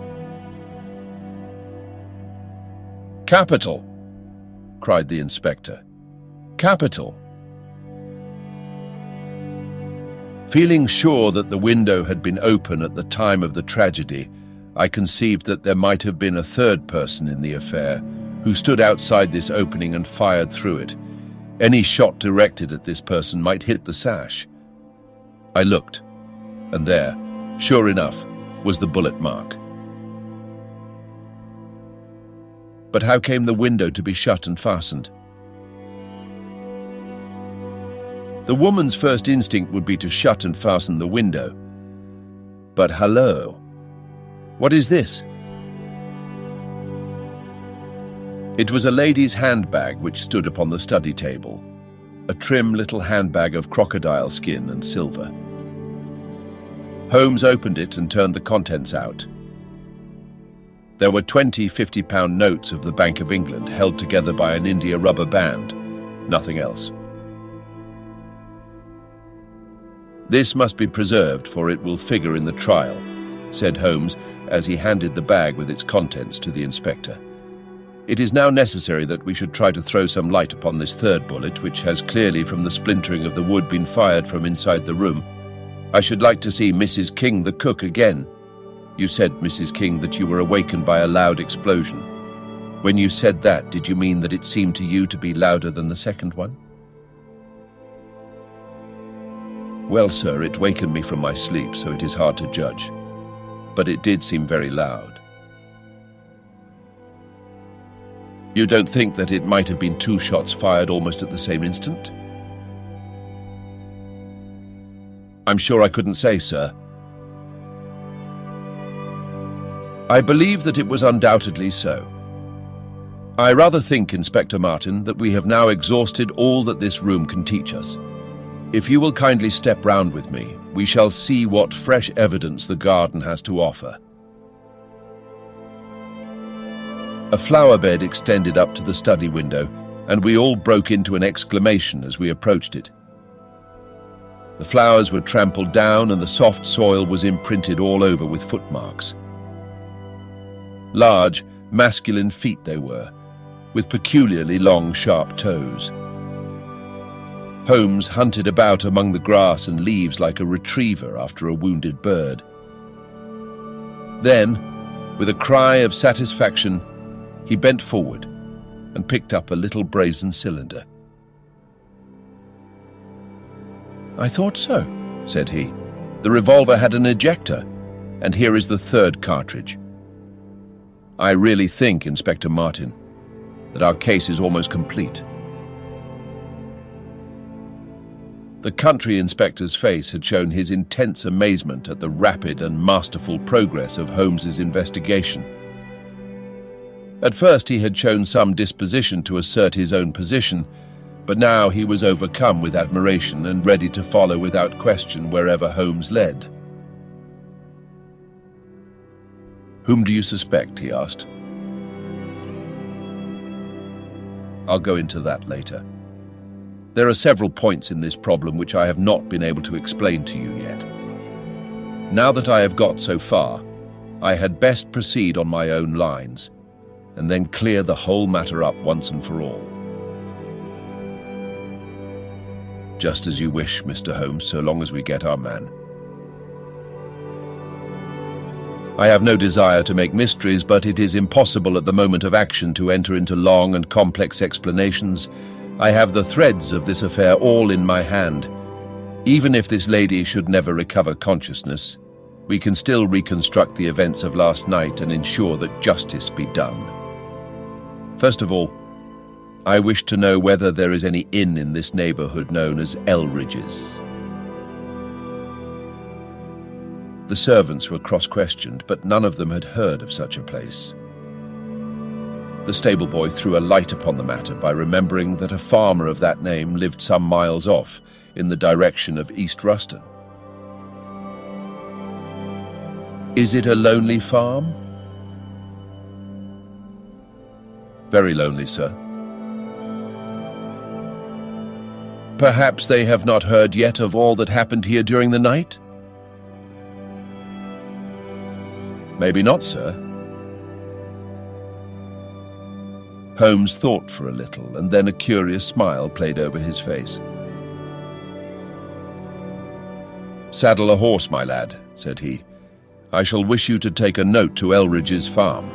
Capital! Cried the inspector. Capital! Feeling sure that the window had been open at the time of the tragedy, I conceived that there might have been a third person in the affair who stood outside this opening and fired through it. Any shot directed at this person might hit the sash. I looked, and there, sure enough, was the bullet mark. But how came the window to be shut and fastened? The woman's first instinct would be to shut and fasten the window. But hello, what is this? It was a lady's handbag which stood upon the study table, a trim little handbag of crocodile skin and silver. Holmes opened it and turned the contents out. There were twenty fifty-pound notes of the Bank of England held together by an India rubber band, nothing else. This must be preserved, for it will figure in the trial, said Holmes as he handed the bag with its contents to the inspector. It is now necessary that we should try to throw some light upon this third bullet, which has clearly from the splintering of the wood been fired from inside the room. I should like to see Missus King, the cook, again. You said, Missus King, that you were awakened by a loud explosion. When you said that, did you mean that it seemed to you to be louder than the second one? Well, sir, it wakened me from my sleep, so it is hard to judge. But it did seem very loud. You don't think that it might have been two shots fired almost at the same instant? I'm sure I couldn't say, sir. I believe that it was undoubtedly so. I rather think, Inspector Martin, that we have now exhausted all that this room can teach us. If you will kindly step round with me, we shall see what fresh evidence the garden has to offer. A flower bed extended up to the study window, and we all broke into an exclamation as we approached it. The flowers were trampled down, and the soft soil was imprinted all over with footmarks. Large, masculine feet they were, with peculiarly long, sharp toes. Holmes hunted about among the grass and leaves like a retriever after a wounded bird. Then, with a cry of satisfaction, he bent forward and picked up a little brazen cylinder. I thought so, said he. The revolver had an ejector, and here is the third cartridge. I really think, Inspector Martin, that our case is almost complete. The country inspector's face had shown his intense amazement at the rapid and masterful progress of Holmes's investigation. At first he had shown some disposition to assert his own position, but now he was overcome with admiration and ready to follow without question wherever Holmes led. Whom do you suspect? He asked. I'll go into that later. There are several points in this problem which I have not been able to explain to you yet. Now that I have got so far, I had best proceed on my own lines, and then clear the whole matter up once and for all. Just as you wish, Mister Holmes, so long as we get our man. I have no desire to make mysteries, but it is impossible at the moment of action to enter into long and complex explanations. I have the threads of this affair all in my hand. Even if this lady should never recover consciousness, we can still reconstruct the events of last night and ensure that justice be done. First of all, I wish to know whether there is any inn in this neighborhood known as Elridge's. The servants were cross-questioned, but none of them had heard of such a place. The stable boy threw a light upon the matter by remembering that a farmer of that name lived some miles off, in the direction of East Ruston. Is it a lonely farm? Very lonely, sir. Perhaps they have not heard yet of all that happened here during the night? Maybe not, sir. Holmes thought for a little, and then a curious smile played over his face. "Saddle a horse, my lad," said he. "I shall wish you to take a note to Elridge's farm."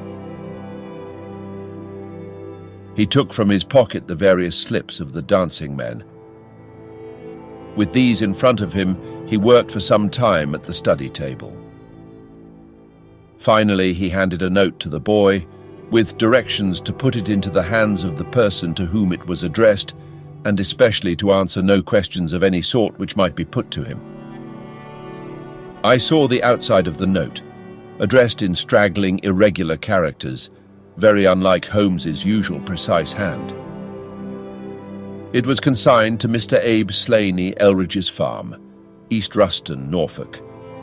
He took from his pocket the various slips of the dancing men. With these in front of him, he worked for some time at the study table. Finally, he handed a note to the boy, with directions to put it into the hands of the person to whom it was addressed, and especially to answer no questions of any sort which might be put to him. I saw the outside of the note, addressed in straggling, irregular characters, very unlike Holmes's usual precise hand. It was consigned to Mister Abe Slaney, Elridge's farm, East Ruston, Norfolk.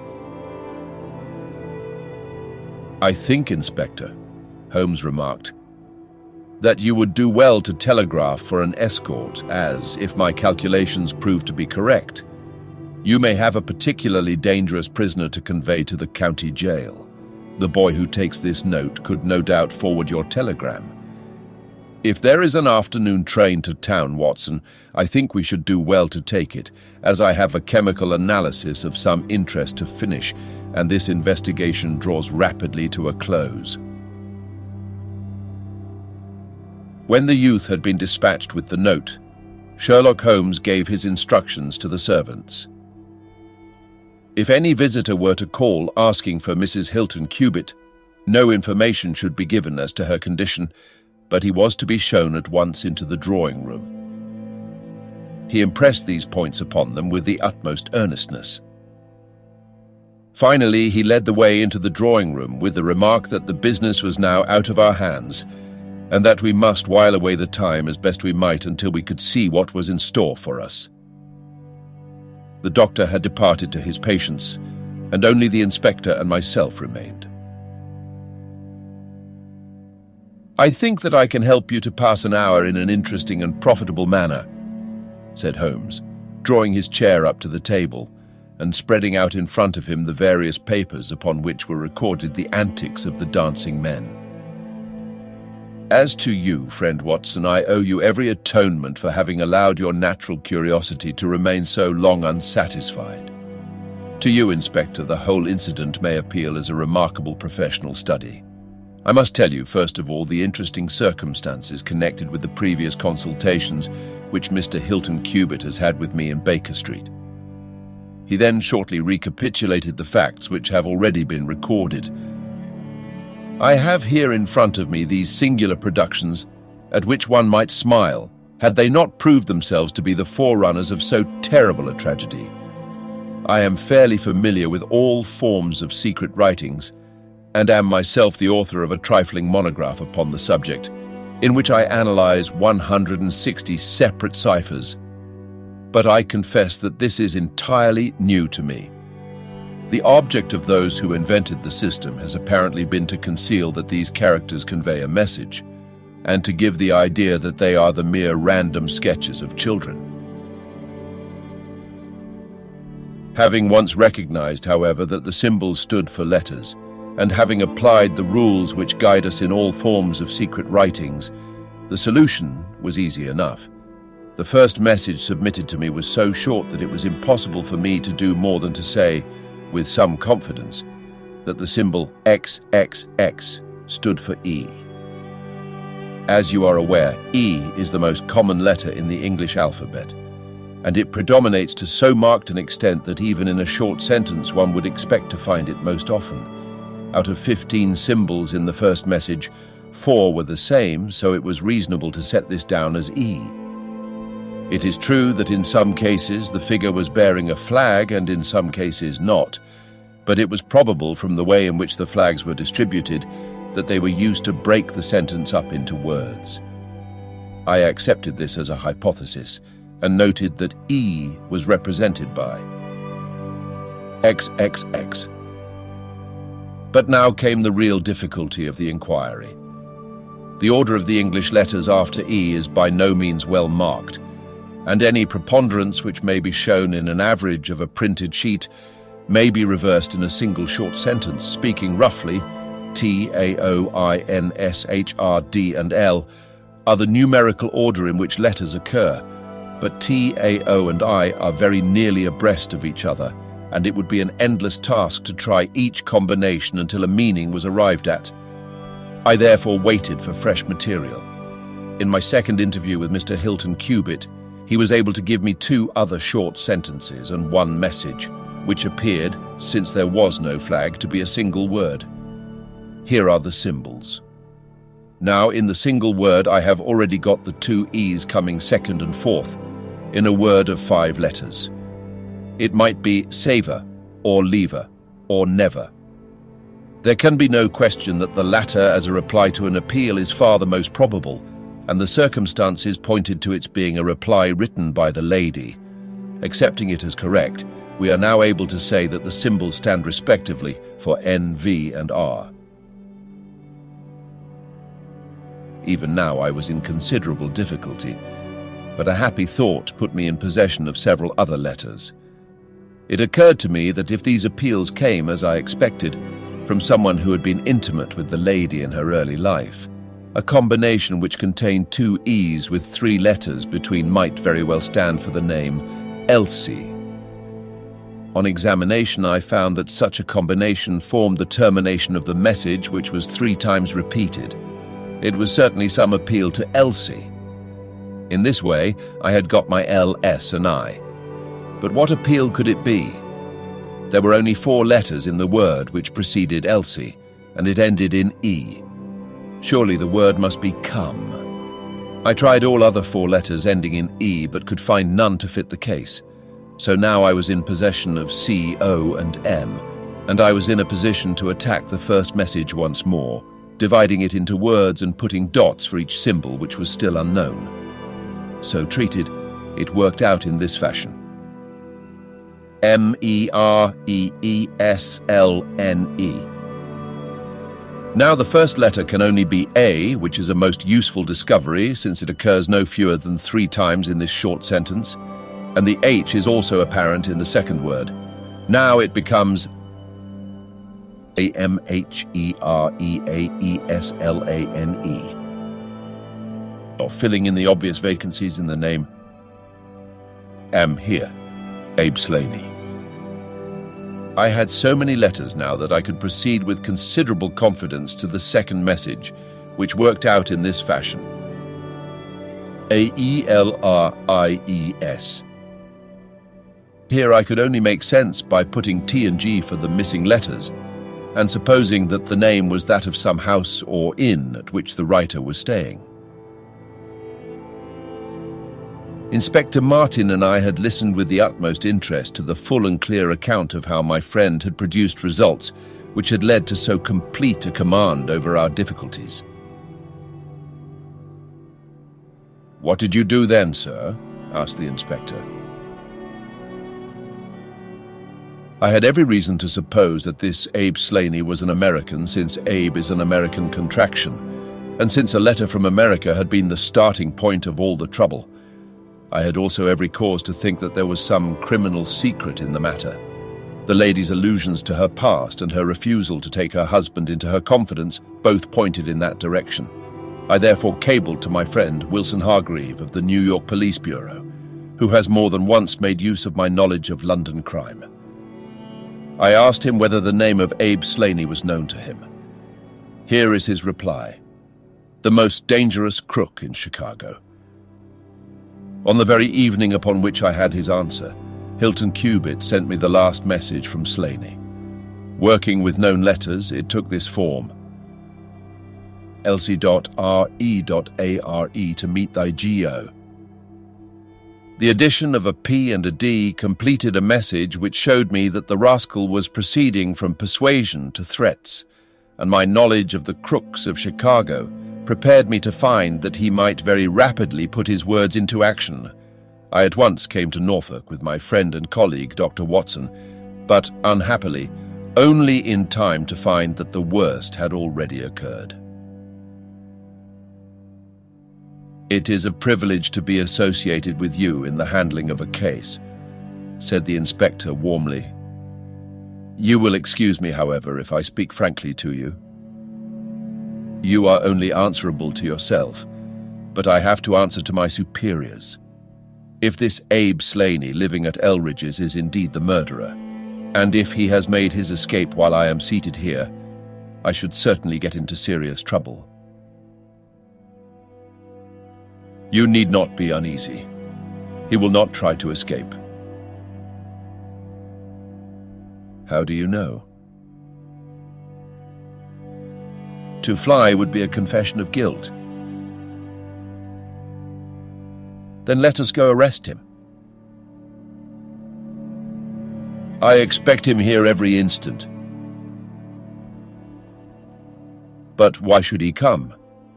"I think, Inspector," Holmes remarked, "that you would do well to telegraph for an escort, as, if my calculations prove to be correct, you may have a particularly dangerous prisoner to convey to the county jail. The boy who takes this note could no doubt forward your telegram. If there is an afternoon train to town, Watson, I think we should do well to take it, as I have a chemical analysis of some interest to finish, and this investigation draws rapidly to a close." When the youth had been dispatched with the note, Sherlock Holmes gave his instructions to the servants. If any visitor were to call asking for Missus Hilton Cubitt, no information should be given as to her condition, but he was to be shown at once into the drawing room. He impressed these points upon them with the utmost earnestness. Finally, he led the way into the drawing room with the remark that the business was now out of our hands, and that we must while away the time as best we might until we could see what was in store for us. The doctor had departed to his patients, and only the inspector and myself remained. "I think that I can help you to pass an hour in an interesting and profitable manner," said Holmes, drawing his chair up to the table and spreading out in front of him the various papers upon which were recorded the antics of the dancing men. "As to you, friend Watson, I owe you every atonement for having allowed your natural curiosity to remain so long unsatisfied. To you, Inspector, the whole incident may appeal as a remarkable professional study. I must tell you, first of all, the interesting circumstances connected with the previous consultations which Mister Hilton Cubitt has had with me in Baker Street." He then shortly recapitulated the facts which have already been recorded. "I have here in front of me these singular productions at which one might smile, had they not proved themselves to be the forerunners of so terrible a tragedy. I am fairly familiar with all forms of secret writings, and am myself the author of a trifling monograph upon the subject, in which I analyze one hundred sixty separate ciphers. But I confess that this is entirely new to me. The object of those who invented the system has apparently been to conceal that these characters convey a message, and to give the idea that they are the mere random sketches of children. Having once recognized, however, that the symbols stood for letters, and having applied the rules which guide us in all forms of secret writings, the solution was easy enough. The first message submitted to me was so short that it was impossible for me to do more than to say, with some confidence, that the symbol X X X stood for E. As you are aware, E is the most common letter in the English alphabet, and it predominates to so marked an extent that even in a short sentence one would expect to find it most often. Out of fifteen symbols in the first message, four were the same, so it was reasonable to set this down as E. It is true that in some cases the figure was bearing a flag and in some cases not, but it was probable from the way in which the flags were distributed that they were used to break the sentence up into words. I accepted this as a hypothesis and noted that E was represented by X X X. But now came the real difficulty of the inquiry. The order of the English letters after E is by no means well marked, and any preponderance which may be shown in an average of a printed sheet may be reversed in a single short sentence. Speaking roughly, T, A, O, I, N, S, H, R, D, and L are the numerical order in which letters occur, but T, A, O, and I are very nearly abreast of each other, and it would be an endless task to try each combination until a meaning was arrived at. I therefore waited for fresh material. In my second interview with Mister Hilton Cubitt, he was able to give me two other short sentences and one message, which appeared, since there was no flag, to be a single word. Here are the symbols. Now, in the single word, I have already got the two E's coming second and fourth, in a word of five letters. It might be saver, or lever, or never. There can be no question that the latter as a reply to an appeal is far the most probable, and the circumstances pointed to its being a reply written by the lady. Accepting it as correct, we are now able to say that the symbols stand respectively for N, V, and R. Even now I was in considerable difficulty, but a happy thought put me in possession of several other letters. It occurred to me that if these appeals came, as I expected, from someone who had been intimate with the lady in her early life, a combination which contained two E's with three letters between might very well stand for the name Elsie. On examination, I found that such a combination formed the termination of the message, which was three times repeated. It was certainly some appeal to Elsie. In this way, I had got my L, S, and I. But what appeal could it be? There were only four letters in the word which preceded Elsie, and it ended in E. Surely the word must be come. I tried all other four letters ending in E, but could find none to fit the case. So now I was in possession of C, O, and M, and I was in a position to attack the first message once more, dividing it into words and putting dots for each symbol which was still unknown. So treated, it worked out in this fashion. M E R E E S L N E. Now the first letter can only be A, which is a most useful discovery since it occurs no fewer than three times in this short sentence, and the H is also apparent in the second word. Now it becomes A M H E R E A E S L A N E. Or filling in the obvious vacancies in the name. Am here, Abe Slaney. I had so many letters now that I could proceed with considerable confidence to the second message, which worked out in this fashion. A E L R I E S. Here I could only make sense by putting T and G for the missing letters, and supposing that the name was that of some house or inn at which the writer was staying. Inspector Martin and I had listened with the utmost interest to the full and clear account of how my friend had produced results which had led to so complete a command over our difficulties. "What did you do then, sir?" asked the inspector. I had every reason to suppose that this Abe Slaney was an American, since Abe is an American contraction, and since a letter from America had been the starting point of all the trouble. I had also every cause to think that there was some criminal secret in the matter. The lady's allusions to her past and her refusal to take her husband into her confidence both pointed in that direction. I therefore cabled to my friend Wilson Hargreave of the New York Police Bureau, who has more than once made use of my knowledge of London crime. I asked him whether the name of Abe Slaney was known to him. Here is his reply: the most dangerous crook in Chicago. On the very evening upon which I had his answer, Hilton Cubitt sent me the last message from Slaney. Working with known letters, it took this form: Elsie dot R E dot A R E to meet thy G O. The addition of a P and a D completed a message which showed me that the rascal was proceeding from persuasion to threats, and my knowledge of the crooks of Chicago prepared me to find that he might very rapidly put his words into action. I at once came to Norfolk with my friend and colleague, Doctor Watson, but, unhappily, only in time to find that the worst had already occurred. It is a privilege to be associated with you in the handling of a case, said the inspector warmly. You will excuse me, however, if I speak frankly to you. You are only answerable to yourself, but I have to answer to my superiors. If this Abe Slaney living at Elridge's is indeed the murderer, and if he has made his escape while I am seated here, I should certainly get into serious trouble. You need not be uneasy. He will not try to escape. How do you know? To fly would be a confession of guilt. Then let us go arrest him. I expect him here every instant. But why should he come?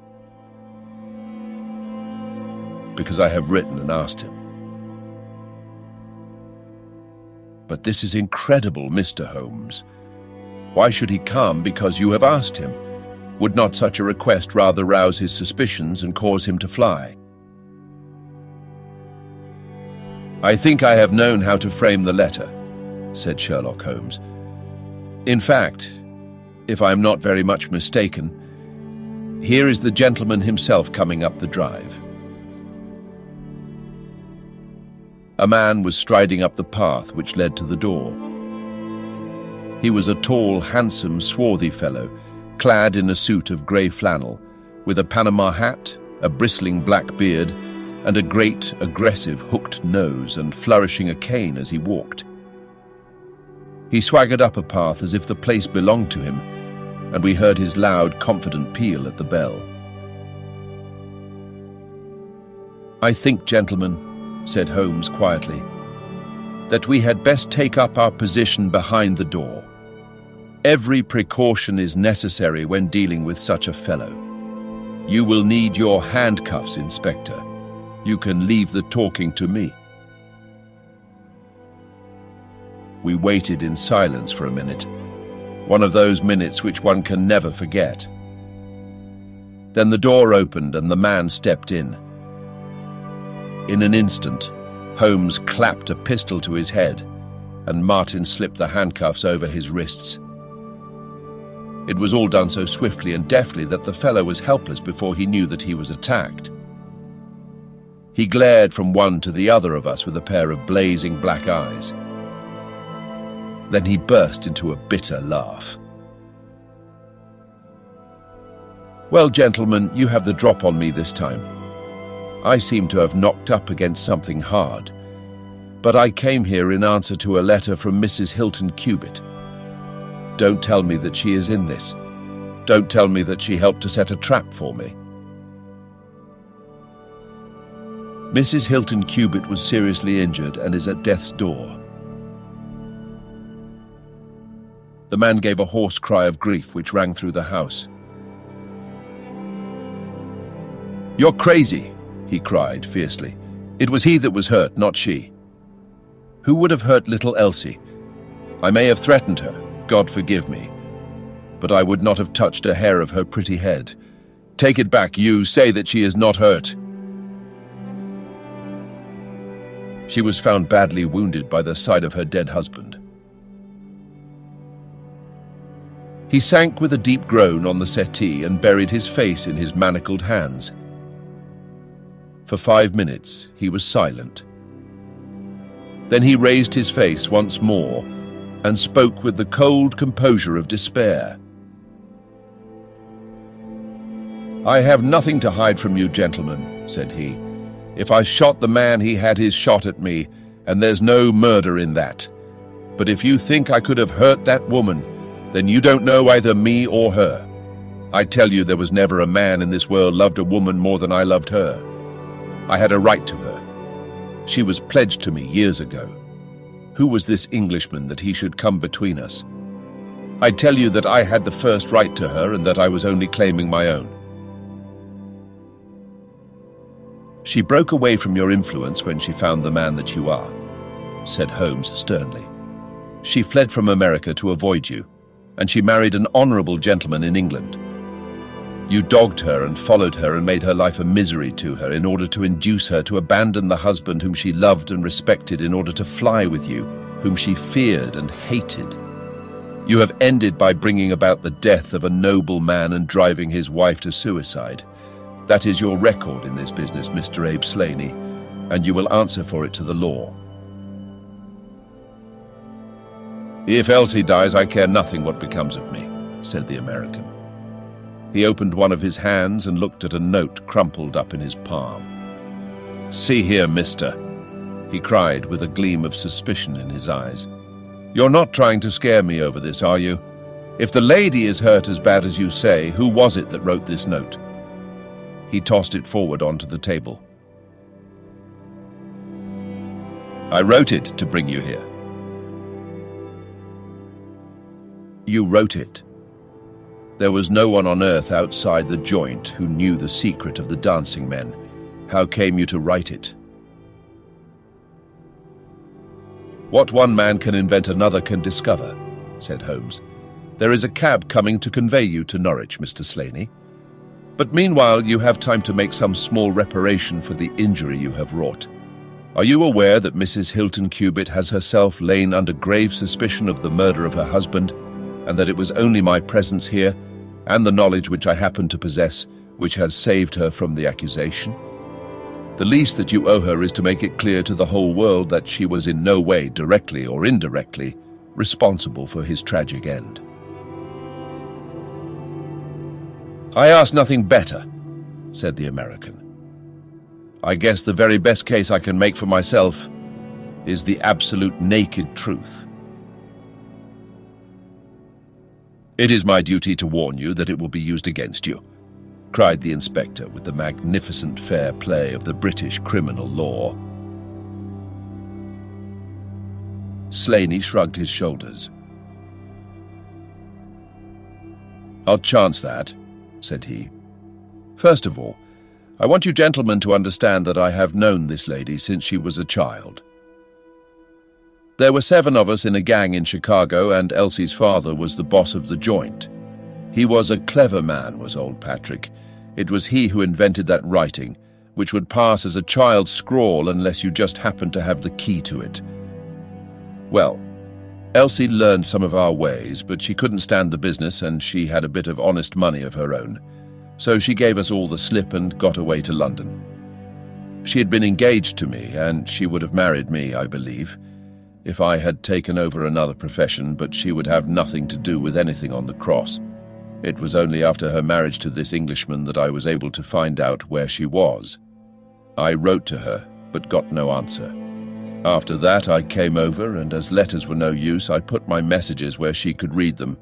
Because I have written and asked him. But this is incredible, Mister Holmes. Why should he come because you have asked him? Would not such a request rather rouse his suspicions and cause him to fly? I think I have known how to frame the letter, said Sherlock Holmes. In fact, if I am not very much mistaken, here is the gentleman himself coming up the drive. A man was striding up the path which led to the door. He was a tall, handsome, swarthy fellow, clad in a suit of grey flannel, with a Panama hat, a bristling black beard, and a great, aggressive, hooked nose, and flourishing a cane as he walked. He swaggered up a path as if the place belonged to him, and we heard his loud, confident peal at the bell. I think, gentlemen, said Holmes quietly, that we had best take up our position behind the door. Every precaution is necessary when dealing with such a fellow. You will need your handcuffs, Inspector. You can leave the talking to me. We waited in silence for a minute, one of those minutes which one can never forget. Then the door opened and the man stepped in. In an instant, Holmes clapped a pistol to his head, and Martin slipped the handcuffs over his wrists. It was all done so swiftly and deftly that the fellow was helpless before he knew that he was attacked. He glared from one to the other of us with a pair of blazing black eyes. Then he burst into a bitter laugh. Well, gentlemen, you have the drop on me this time. I seem to have knocked up against something hard, but I came here in answer to a letter from Missus Hilton Cubitt. Don't tell me that she is in this. Don't tell me that she helped to set a trap for me. Missus Hilton Cubitt was seriously injured and is at death's door. The man gave a hoarse cry of grief which rang through the house. You're crazy, he cried fiercely. It was he that was hurt, not she. Who would have hurt little Elsie? I may have threatened her, God forgive me, but I would not have touched a hair of her pretty head. Take it back, you, say that she is not hurt. She was found badly wounded by the side of her dead husband. He sank with a deep groan on the settee and buried his face in his manacled hands. For five minutes he was silent. Then he raised his face once more and spoke with the cold composure of despair. "I have nothing to hide from you, gentlemen," said he. "If I shot the man, he had his shot at me, and there's no murder in that. But if you think I could have hurt that woman, then you don't know either me or her. I tell you, there was never a man in this world loved a woman more than I loved her. I had a right to her. She was pledged to me years ago. Who was this Englishman that he should come between us? I tell you that I had the first right to her and that I was only claiming my own." "She broke away from your influence when she found the man that you are," said Holmes sternly. "She fled from America to avoid you, and she married an honorable gentleman in England. You dogged her and followed her and made her life a misery to her in order to induce her to abandon the husband whom she loved and respected in order to fly with you, whom she feared and hated. You have ended by bringing about the death of a noble man and driving his wife to suicide. That is your record in this business, Mister Abe Slaney, and you will answer for it to the law." "If Elsie dies, I care nothing what becomes of me," said the American. He opened one of his hands and looked at a note crumpled up in his palm. "See here, mister," he cried with a gleam of suspicion in his eyes. "You're not trying to scare me over this, are you? If the lady is hurt as bad as you say, who was it that wrote this note?" He tossed it forward onto the table. "I wrote it to bring you here." "You wrote it? There was no one on earth outside the joint who knew the secret of the dancing men. How came you to write it?" "What one man can invent, another can discover," said Holmes. "There is a cab coming to convey you to Norwich, Mister Slaney. But meanwhile you have time to make some small reparation for the injury you have wrought. Are you aware that Missus Hilton Cubitt has herself lain under grave suspicion of the murder of her husband, and that it was only my presence here, and the knowledge which I happen to possess, which has saved her from the accusation? The least that you owe her is to make it clear to the whole world that she was in no way, directly or indirectly, responsible for his tragic end." "I ask nothing better," said the American. "I guess the very best case I can make for myself is the absolute naked truth. It is my duty to warn you that it will be used against you," cried the inspector with the magnificent fair play of the British criminal law. Slaney shrugged his shoulders. "I'll chance that," said he. "First of all, I want you gentlemen to understand that I have known this lady since she was a child. There were seven of us in a gang in Chicago, and Elsie's father was the boss of the joint. He was a clever man, was old Patrick. It was he who invented that writing, which would pass as a child's scrawl unless you just happened to have the key to it. Well, Elsie learned some of our ways, but she couldn't stand the business, and she had a bit of honest money of her own. So she gave us all the slip and got away to London. She had been engaged to me, and she would have married me, I believe, if I had taken over another profession, but she would have nothing to do with anything on the cross. It was only after her marriage to this Englishman that I was able to find out where she was. I wrote to her, but got no answer. After that I came over, and as letters were no use, I put my messages where she could read them.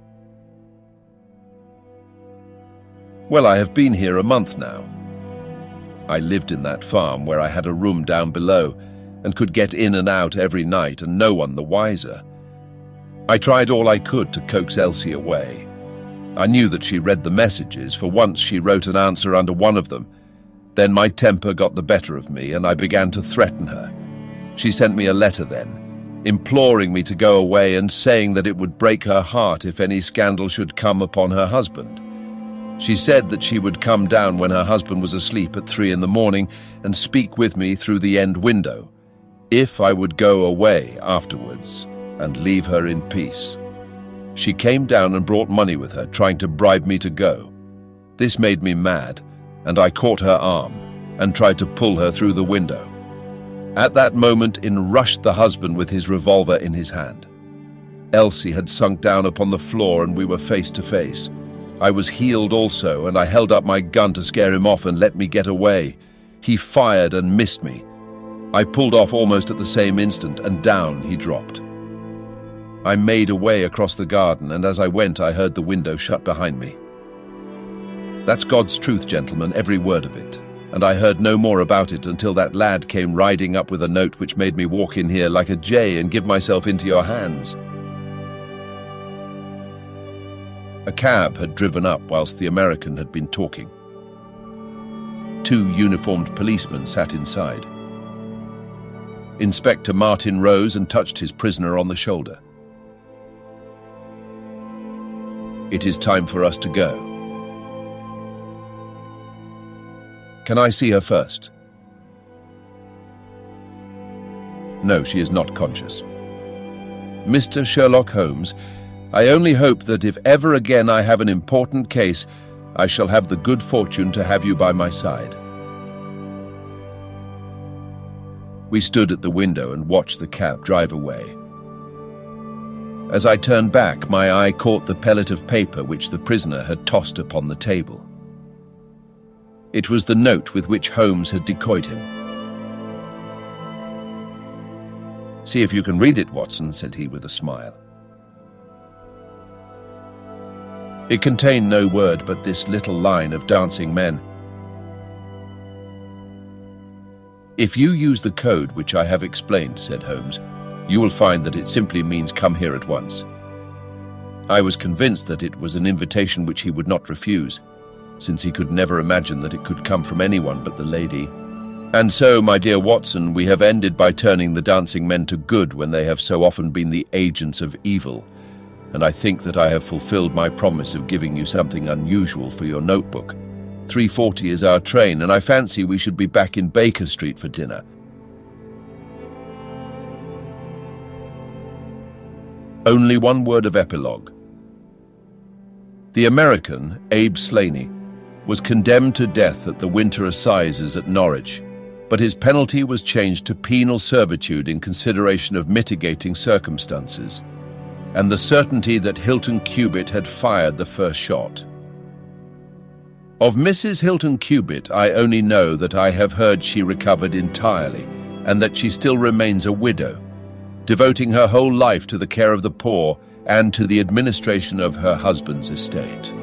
Well, I have been here a month now. I lived in that farm where I had a room down below, and could get in and out every night, and no one the wiser. I tried all I could to coax Elsie away. I knew that she read the messages, for once she wrote an answer under one of them. Then my temper got the better of me, and I began to threaten her. She sent me a letter then, imploring me to go away and saying that it would break her heart if any scandal should come upon her husband. She said that she would come down when her husband was asleep at three in the morning and speak with me through the end window, if I would go away afterwards and leave her in peace. She came down and brought money with her, trying to bribe me to go. This made me mad, and I caught her arm and tried to pull her through the window. At that moment in rushed the husband with his revolver in his hand. Elsie had sunk down upon the floor and we were face to face. I was healed also, and I held up my gun to scare him off and let me get away. He fired and missed me. I pulled off almost at the same instant, and down he dropped. I made a way across the garden, and as I went, I heard the window shut behind me. That's God's truth, gentlemen, every word of it. And I heard no more about it until that lad came riding up with a note which made me walk in here like a jay and give myself into your hands. A cab had driven up whilst the American had been talking. Two uniformed policemen sat inside. Inspector Martin rose and touched his prisoner on the shoulder. It is time for us to go. Can I see her first? No, she is not conscious. Mister Sherlock Holmes, I only hope that if ever again I have an important case, I shall have the good fortune to have you by my side. We stood at the window and watched the cab drive away. As I turned back, my eye caught the pellet of paper which the prisoner had tossed upon the table. It was the note with which Holmes had decoyed him. "See if you can read it, Watson," said he with a smile. It contained no word but this little line of dancing men. "If you use the code which I have explained," said Holmes, "you will find that it simply means come here at once." I was convinced that it was an invitation which he would not refuse, since he could never imagine that it could come from anyone but the lady. And so, my dear Watson, we have ended by turning the dancing men to good when they have so often been the agents of evil, and I think that I have fulfilled my promise of giving you something unusual for your notebook. three forty is our train, and I fancy we should be back in Baker Street for dinner. Only one word of epilogue. The American, Abe Slaney, was condemned to death at the Winter Assizes at Norwich, but his penalty was changed to penal servitude in consideration of mitigating circumstances, and the certainty that Hilton Cubitt had fired the first shot. Of Missus Hilton Cubitt, I only know that I have heard she recovered entirely, and that she still remains a widow, devoting her whole life to the care of the poor and to the administration of her husband's estate.